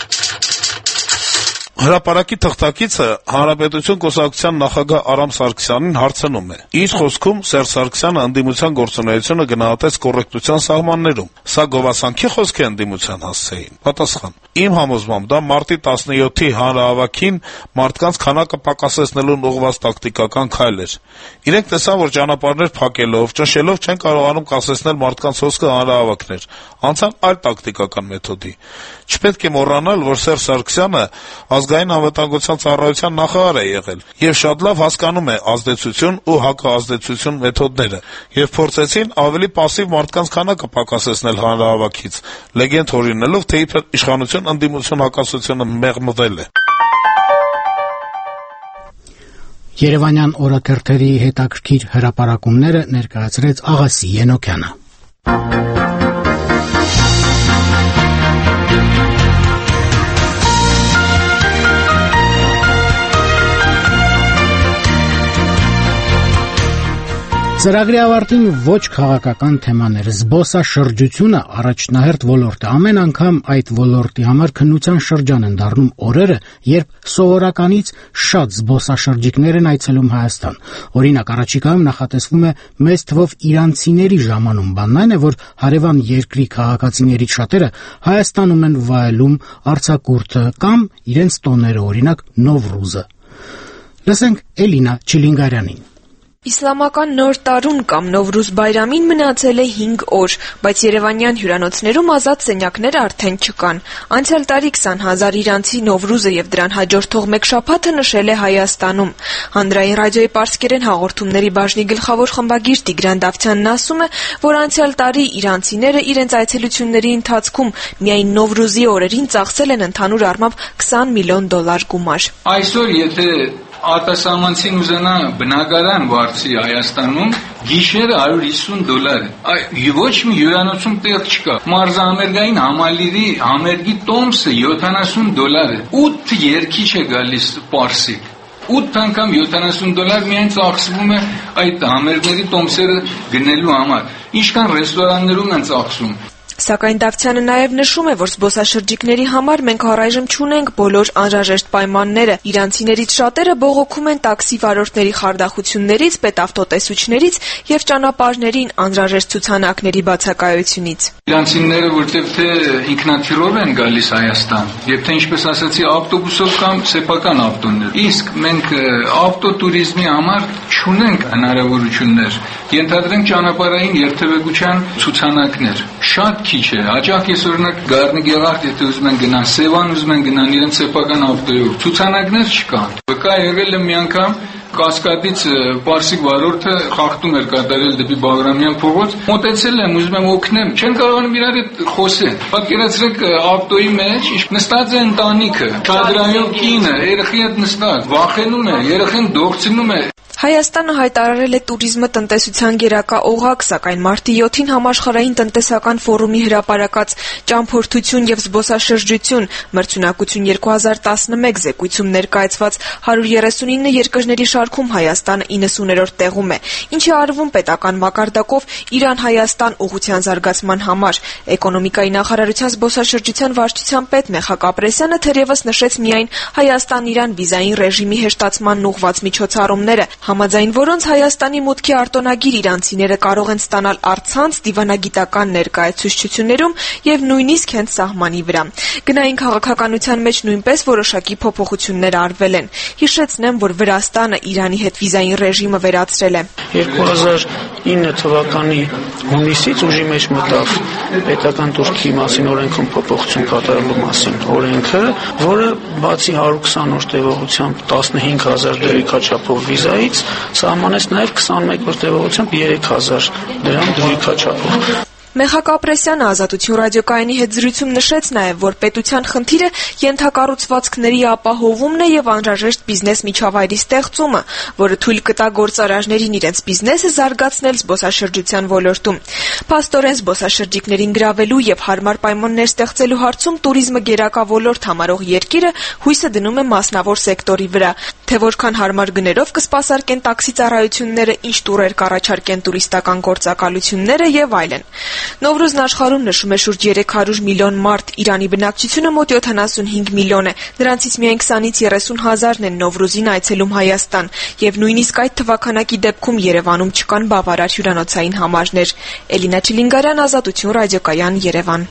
Հրապարակի թղթակիցը Հանրապետություն կուսակցության նախագահ Արամ Սարգսյանին հարցնում է. Իր խոսքում Սերժ Սարգսյանը ընդդիմության գործունեությունը գնահատեց կոռեկտության սահմաններում։ Սա գովասանքի խոսք է ընդդիմության հասցեին։ Պատասխան. Իմ համոզմամբ դա մարտի 17-ի հանրահավաքին մարդկանց քանակը պակասեցնելուն ուղղված տակտիկական քայլ էր։ Իրենք տեսան, որ ճանապարհներ փակելով, ճնշելով չեն կարողանում կասեցնել մարդկանց հոսքը հանրահավաքներ։ Անցան այլ տակտիկական մեթոդի։ Չպետք է մոռանալ, որ Սերժ Սարգսյանը ազգային անվտանգության ծառայության նախարար է եղել եւ շատ լավ հասկանում է ազդեցություն ու հակազդեցություն մեթոդները եւ փորձեցին ավելի пассив մարդկանց քանակը պակասեցնել հանրահավաքից, լեգենդ հորինելով, թե իբր իշխանություն ընդդիմություն հակասությունը մեղմվել է։ Երևանյան օրաթերթերի հետաքրքիր հրապարակումները ներկայացրեց Աղասի Ենոքյանը։ Ծրագրի ավարտին ոչ քաղաքական թեմաներ, զբոսաշրջությունը առաջնահերթ ոլորտ է։ Ամեն անգամ այդ ոլորտի համար քննության շրջան են դառնում օրերը, երբ սովորականից շատ զբոսաշրջիկներ են այցելում Հայաստան։ Օրինակ, առաջիկայում նախատեսվում է մեծ թվով իրանցիների ժամանում, բանն այն է, որ հարևան երկրի քաղաքացիներից շատերը Հայաստանում են վայելում արձակուրդը կամ իրենց տոները, օրինակ Նովրուզը։ Լսենք Էլինա Չիլինգարյանին։ Իսլամական նոր տարուն կամ Նովրուզ բայրամին մնացել է 5 օր, բայց երևանյան հյուրանոցներում ազատ սենյակներ արդեն չկան։ Անցյալ տարի 20,000 իրանցի Նովրուզը եւ դրան հաջորդող մեկ շաբաթը նշել է Հայաստանում։ Հանրային ռադիոյի պարսկերեն հաղորդումների բաժնի գլխավոր խմբագիր Տիգրան Դավթյանն ասում է, որ անցյալ տարի իրանցիները իրենց այցելությունների ընթացքում միայն Նովրուզի օրերին ծախսել են ընդհանուր առմամբ $20 միլիոն գումար։ Այսօր եթե արտասահմանցին ուզենա բնակարան վարձի Հայաստանում, գիշերը $150 ոչ մի հյուրանոցում տեղ չկա։ Մարզահամերգային համալիրի համերգի տոմսը $70 է։ 8 երգիչ է գալիս պարսիկ։ 8 անգամ $70 միայն ծախսվում է այդ համերգների տոմսերը գնելու համար։ Ինչքան ռեստորաններում են ծախսում։ Սակայն Դավթյանը նաև նշում է, որ զբոսաշրջիկների համար մենք առայժմ չունենք բոլոր անհրաժեշտ պայմանները։ Իրանցիներից շատերը բողոքում են տաքսի վարորդների խարդախություններից, պետավտոտեսուչներից եւ ճանապարհներին անհրաժեշտ ցուցանակների բացակայությունից։ Իրանցիները որտեղ թե ինքնաթիռով են գալիս Հայաստան, եւ թե ինչպես ասացի, ավտոբուսով կամ սեփական ավտոներ։ Իսկ մենք ավտոտուրիզմի համար չունենք հնարավորություններ։ Ենթադրենք ճանապարհային երթևեկության ցուցանակներ։ Շատ քիչ է։ Հաճախ ես օրինակ Գառնի Գեղարդ, եթե ուզում են գնան, Սևան ուզում են գնան իրենց սեփական ավտոյով, ցուցանակներ չկան։ Վկա եղել է մի անգամ Կասկադից պարսիկ վարորդը խախտում էր կատարել դեպի Բաղրամյան փողոց, մոտեցել եմ, ուզում եմ օգնեմ, չեն կարողանում իրար հետ խոսեն։ Պատկերացրեք ավտոյի մեջ նստած է ընտանիքը, շադրայով կինը, երեխի հետ նստած, վախենում է, երեխեն դողցնում է։ Հայաստանը հայտարարել է տուրիզմը տնտեսության գերակա օղակ, սակայն մարտի 7-ին համաշխարհային տնտեսական ֆորումի հրապարակած ճամփորդություն եւ զբոսաշրջություն մրցունակություն 2011 զեկույցում ներկայացված 139 երկրների շարքում Հայաստանը 90-րդ տեղում է, ինչը արվում պետական մակարդակով Իրան-Հայաստան ուղղության զարգացման համար։ Էկոնոմիկայի նախարարության զբոսաշրջության վարչության պետ Մեխակ Ապրեսյանը թերևս նշեց միայն Հայաստան-Իրան վիզային ռեժիմի հեշտացմանն ուղղված միջոցառումները։ համաձայն որոնց Հայաստանի մուտքի արտոնագիր իրանցիները կարող են ստանալ առցանց դիվանագիտական ներկայացուցչություններում եւ նույնիսկ հենց սահմանի վրա։ Գնային քաղաքականության մեջ նույնպես որոշակի փոփոխություններ արվել են։ Հիշեցնեմ, որ Վրաստանը Իրանի հետ վիզային ռեժիմը վերացրել է։ 2009 թվականի հունիսից ուժի մեջ մտավ պետական Թուրքի մասին օրենքում փոփոխություն կատարելու մասին օրենքը, որը բացի 120 օր տևողությամբ 15000 դրիքաչափով վիզայից սահմանեց նաև 21 օր տևողությամբ 3000 դրամ դրիքաչափով։ Մեխակ Ապրեսյանը Ազատություն ռադիոկայանի հետ զրույցում նշեց նաև, որ պետության խնդիրը ենթակառուցվածքների ապահովումն է եւ անհրաժեշտ բիզնես միջավայրի ստեղծումը, որը թույլ կտա գործարարներին իրենց բիզնեսը զարգացնել զբոսաշրջության ոլորտում։ Փաստորեն զբոսաշրջիկներին գրավելու եւ հարմար պայմաններ ստեղծելու հարցում туриզմը գերակա ոլորտ համարող երկիրը հույսը դնում է մասնավոր սեկտորի վրա, թե որքան հարմար գներով կսպասարկեն տաքսի ծառայությունները, ինչ տուրեր կառաջարկեն տուրիստական գործակալությունները եւ այլն։ Նովրուզն աշխարհում նշում է շուրջ 300 միլիոն մարդ, Իրանի բնակչությունը մոտ 75 միլիոն է, նրանցից միայն 20-ից 30 հազարն են Նովրուզին այցելում Հայաստան, եւ նույնիսկ այդ թվականակի դեպքում Երևանում չկան բավարար հյուրանոցային համարներ։ Էլինա Չիլինգարյան, Ազատություն ռադիոկայան, Երևան։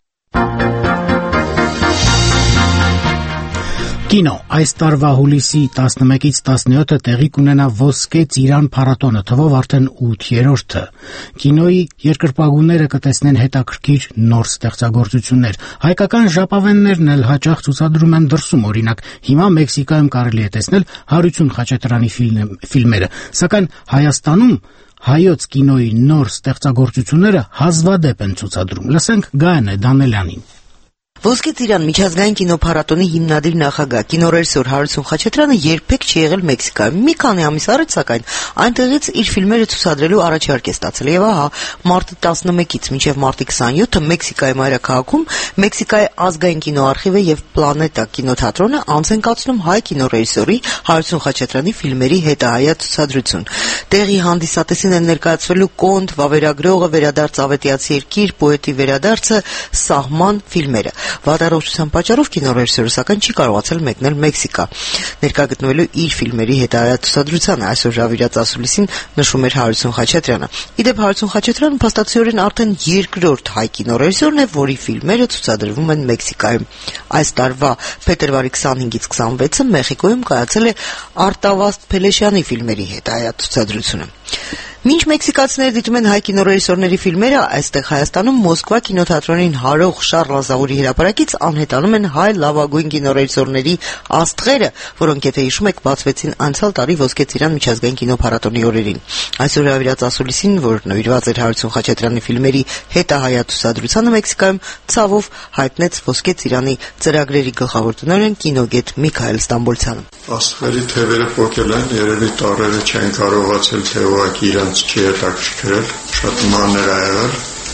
Կինո այս տարվա հուլիսի 11-ից 17-ը տեղի կունենա Ոսկե Ծիրան փառատոնը, թվով արդեն 8-րդը։ Կինոյի երկրպագուները կտեսնեն հետաքրքիր նոր ստեղծագործություններ։ Հայկական ժապավեններն էլ հաճախ ցուցադրում են դրսում, օրինակ հիմա Մեքսիկայում կարելի է տեսնել Հարություն Խաչատրյանի ֆիլմերը, սակայն Հայաստանում հայոց կինոյի նոր ստեղծագործությունները հազվադեպ են ցուցադրում։ Լսենք Գայանե Դանելյանին։ Ոսկե Ծիրան միջազգային կինոփառատոնի հիմնադիր նախագահ կինոռեժիսոր Հարություն Խաչատրյանը երբեք չի եղել Մեքսիկայում։ Մի քանի ամիս առաջ, սակայն, այնտեղից իր ֆիլմերը ցուցադրելու առաջարկ է ստացել եւ ահա մարտի 11-ից մինչեւ մարտի 27-ը Մեքսիկայի մայրաքաղաքում Մեքսիկայի ազգային կինոարխիվը եւ Պլանետա կինոթատրոնը անց են կացնում հայ կինոռեժիսորի Հարություն Խաչատրյանի ֆիլմերի հետահայաց ցուցադրություն։ Տեղի հանդիսատեսին են ներկայացվելու Կոնտ, Վավերագրողը, Վերադարձ Ավետիացի երկիր, Պոետի վերադարձը, Սահման ֆիլմերը։ Վատառողջության պատճառով կինոռեժիսորը սակայն չի կարողացել մեկնել Մեքսիկա, ներկա գտնվելու իր ֆիլմերի հետահայաց ցուցադրությանը, այսօր Ժավիրած ասուլիսին նշում էր Հարություն Խաչատրյանը։ Իդեպ Հարություն Խաչատրյանը փաստացիորեն արդեն երկրորդ հայ կինոռեժիսորն է, որի ֆիլմերը ցուցադրվում են Մեքսիկայում։ Այս տարվա փետրվարի 25-ից 26-ը Մեխիկոյում կայացել է Արտավազդ Փելեշյանի ֆիլմերի հետահայաց ցուցադրությունը։ Մինչ մեքսիկացիները դիտում են հայ կինոռեժիսորների ֆիլմերը, այստեղ Հայաստանում Մոսկվա կինոթատրոնին հարող Շառլ Ազավուրի հրապարակից անհետանում են հայ լավագույն կինոռեժիսորների աստղերը, որոնք, եթե հիշում եք, բացվեցին անցյալ տարի Ոսկե Ծիրան միջազգային կինոփառատոնի օրերին։ Այսօր Հավիրած ասուլիսին, որ նվիրված էր Հարություն Խաչատրյանի ֆիլմերի հետահայաց ցուցադրությանը Մեքսիկայում, ցավով հայտնեց Ոսկե Ծիրանի ծրագրերի գլխավոր տնօրեն կինոգետ Միքայել Ստամբոլցյանը։ Աստղերի թևերը փոքել են, երևի տարերը չեն կարողացել թե ուղղակի իրանց չի հետաքրքրել, շատ մանր ա եղել,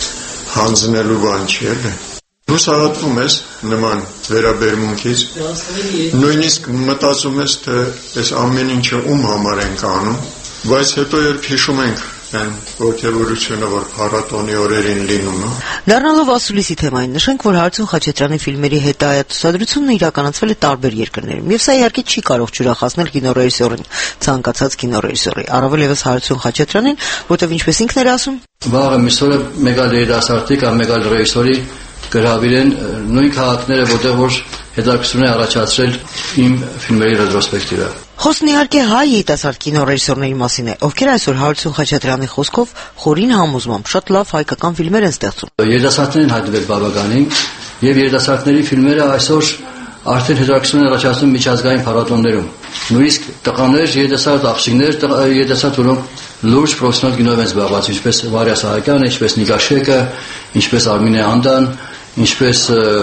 հանձնելու բան չի էլ է։ Հուսահատվում ես նման վերաբերմունքից, նույնիսկ մտածում ես, թե այս ամեն ինչը ում համար ենք անում, բայց հետո երբ հիշում ենք այն ոգևորությունը, որ փառատոնի օրերին լինում է։ Դառնալով ասուլիսի թեմային, նշենք, որ Հարություն Խաչատրյանի ֆիլմերի հետահայաց ցուցադրությունն իրականացվել է տարբեր երկրներում, եւ սա իհարկե չի կարող ջուրախացնել կինոռեժիսորին, ցանկացած կինոռեժիսորի, առավել եւս Հարություն Խաչատրյանին, որտեղ ինչպես ինքն էր ասում, վաղը միսօրը մեգալ երիտասարդի կամ մեգալ ռեժիսորի գրավիրեն նույն քաղաքները, որտեղ որ հետաքրքրություն է առաջացրել իմ ֆիլմերի ռետրոսպեկտիվը։ Խոսքն իհարկե հայ երիտասարդ կինոռեժիսորների մասին է, ովքեր այսօր Հարություն Խաչատրյանի խոսքով խորին համոզմամբ շատ լավ հայկական ֆիլմեր են ստեղծում։ Երիտասարդներն հայտնվել բավականին, եւ երիտասարդների ֆիլմերը այսօր արդեն հետաքրքրություն են առաջացնում միջազգային փառատոններում։ Նույնիսկ տղաներ, երիտասարդ աղջիկներ, երիտասարդ, որոնք լուրջ պրոֆեսիոնալ կինոյով են զբաղված, ինչպես Վարյա Սահակյանը, ինչպես Նիկա Շեկը, ինչպես Արմինե Անդան, ինչպես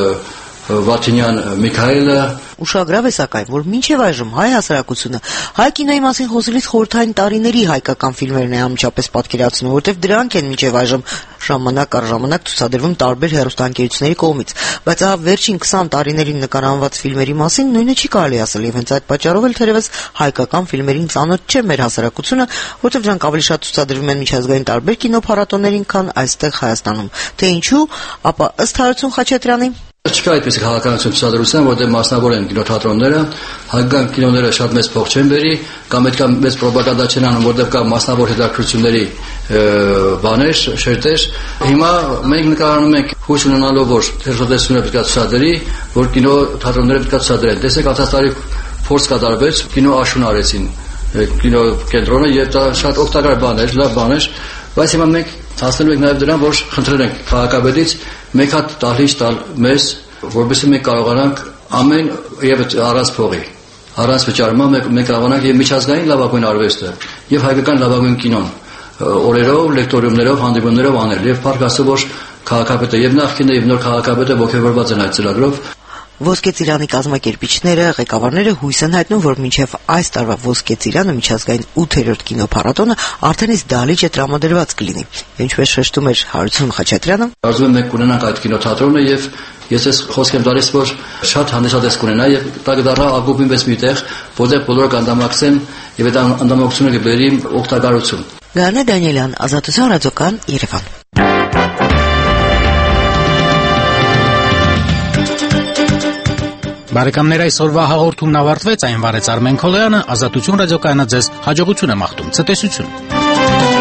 Վաթինյան Միքայելը։ Ուշագրավ է սակայն, որ մինչև այժմ հայ հասարակությունը հայ կինոյի մասին խոսելիս խորհրդային տարիների հայկական ֆիլմերն է անմիջապես պատկերացնում, որտեղ դրանք են մինչև այժմ ժամանակ առ ժամանակ ցուցադրվում տարբեր հեռուստաընկերությունների կողմից, բայց ահա վերջին 20 տարիներին նկարահանված ֆիլմերի մասին նույնը չի կարելի ասել, եւ հենց այդ պատճառով էլ թերևս հայկական ֆիլմերին ծանոթ չէ մեր հասարակությունը, որտեղ դրանք ավելի շատ ցուցադրվում են միջազգային տարբեր կինոփառատոներին, քան այստեղ Հայաստանում։ Թե ինչու, ապա ըստ Հարություն Խաչատրյանի Չկա այդպես քաղաքականություն ցուցադրության, որտեղ մասնավոր են կինոթատրոնները, հայկական կինոները շատ մեծ փող չեն բերի, կամ այդքան մեծ ռոպագանդա չեն անում, որտեղ կա մասնավոր հետաքրքրությունների բաներ, շերտեր։ Հիմա մենք նկարանում ենք հույս ունենալով, որ հերթադեսությունը պետք է ցուցադրի, որ կինոթատրոնները պետք է ցուցադրեն։ Տեսեք, անցած տարի փորձ կատարվեց, կինո աշուն արեցին կինո կենտրոնը եւ դա շատ օգտակար բան էր, լավ բան էր, բայց հիմա մենք հասնելու ենք նաեւ դրան, որ խնդրել ենք քաղաքապետից մեկ հատ դահլիճ տալ մեզ, որովհետեւ մենք կարողանանք ամեն եւ առանց փողի, առանց վճարման մենք կարողանանք եւ միջազգային լավագույն արվեստը եւ հայկական լավագույն կինոն օրերով, լեկտորիումներով, հանդիպումներով անել եւ փառք Աստծո, որ քաղաքապետը եւ նախկինը եւ նոր քաղաքապետը ողջևորված են այդ ծրագրով։ Ոսկե ծիրանի կազմակերպիչները, ղեկավարները հույս են հայտնում, որ մինչև այս տարվա Ոսկե ծիրանը միջազգային 8-րդ կինոփառատոնը արդեն իսկ դահլիճ է տրամադրված կլինի։ Ինչպես շեշտում էր Հարություն Խաչատրյանը, կարծում եմ մենք կունենանք այդ կինոթատրոնը եւ ես ես խոսք եմ տալիս, որ շատ հանդիսատես կունենա եւ դա կդառնա ակումբի պես մի տեղ, որտեղ բոլորը կանդամակցեն եւ այդ անդամակցությունը կբերի օգտակարություն։ Գանե Դանիելյան, Ազատություն ռադիոկան, Երևան։ Բարեկամներ, այսօրվա հաղորդումն ավարտվեց, այն վարեց Արմեն Քոլյանը, Ազատություն ռադիոկայանը ձեզ հաջողություն է մաղթում, ցտեսություն։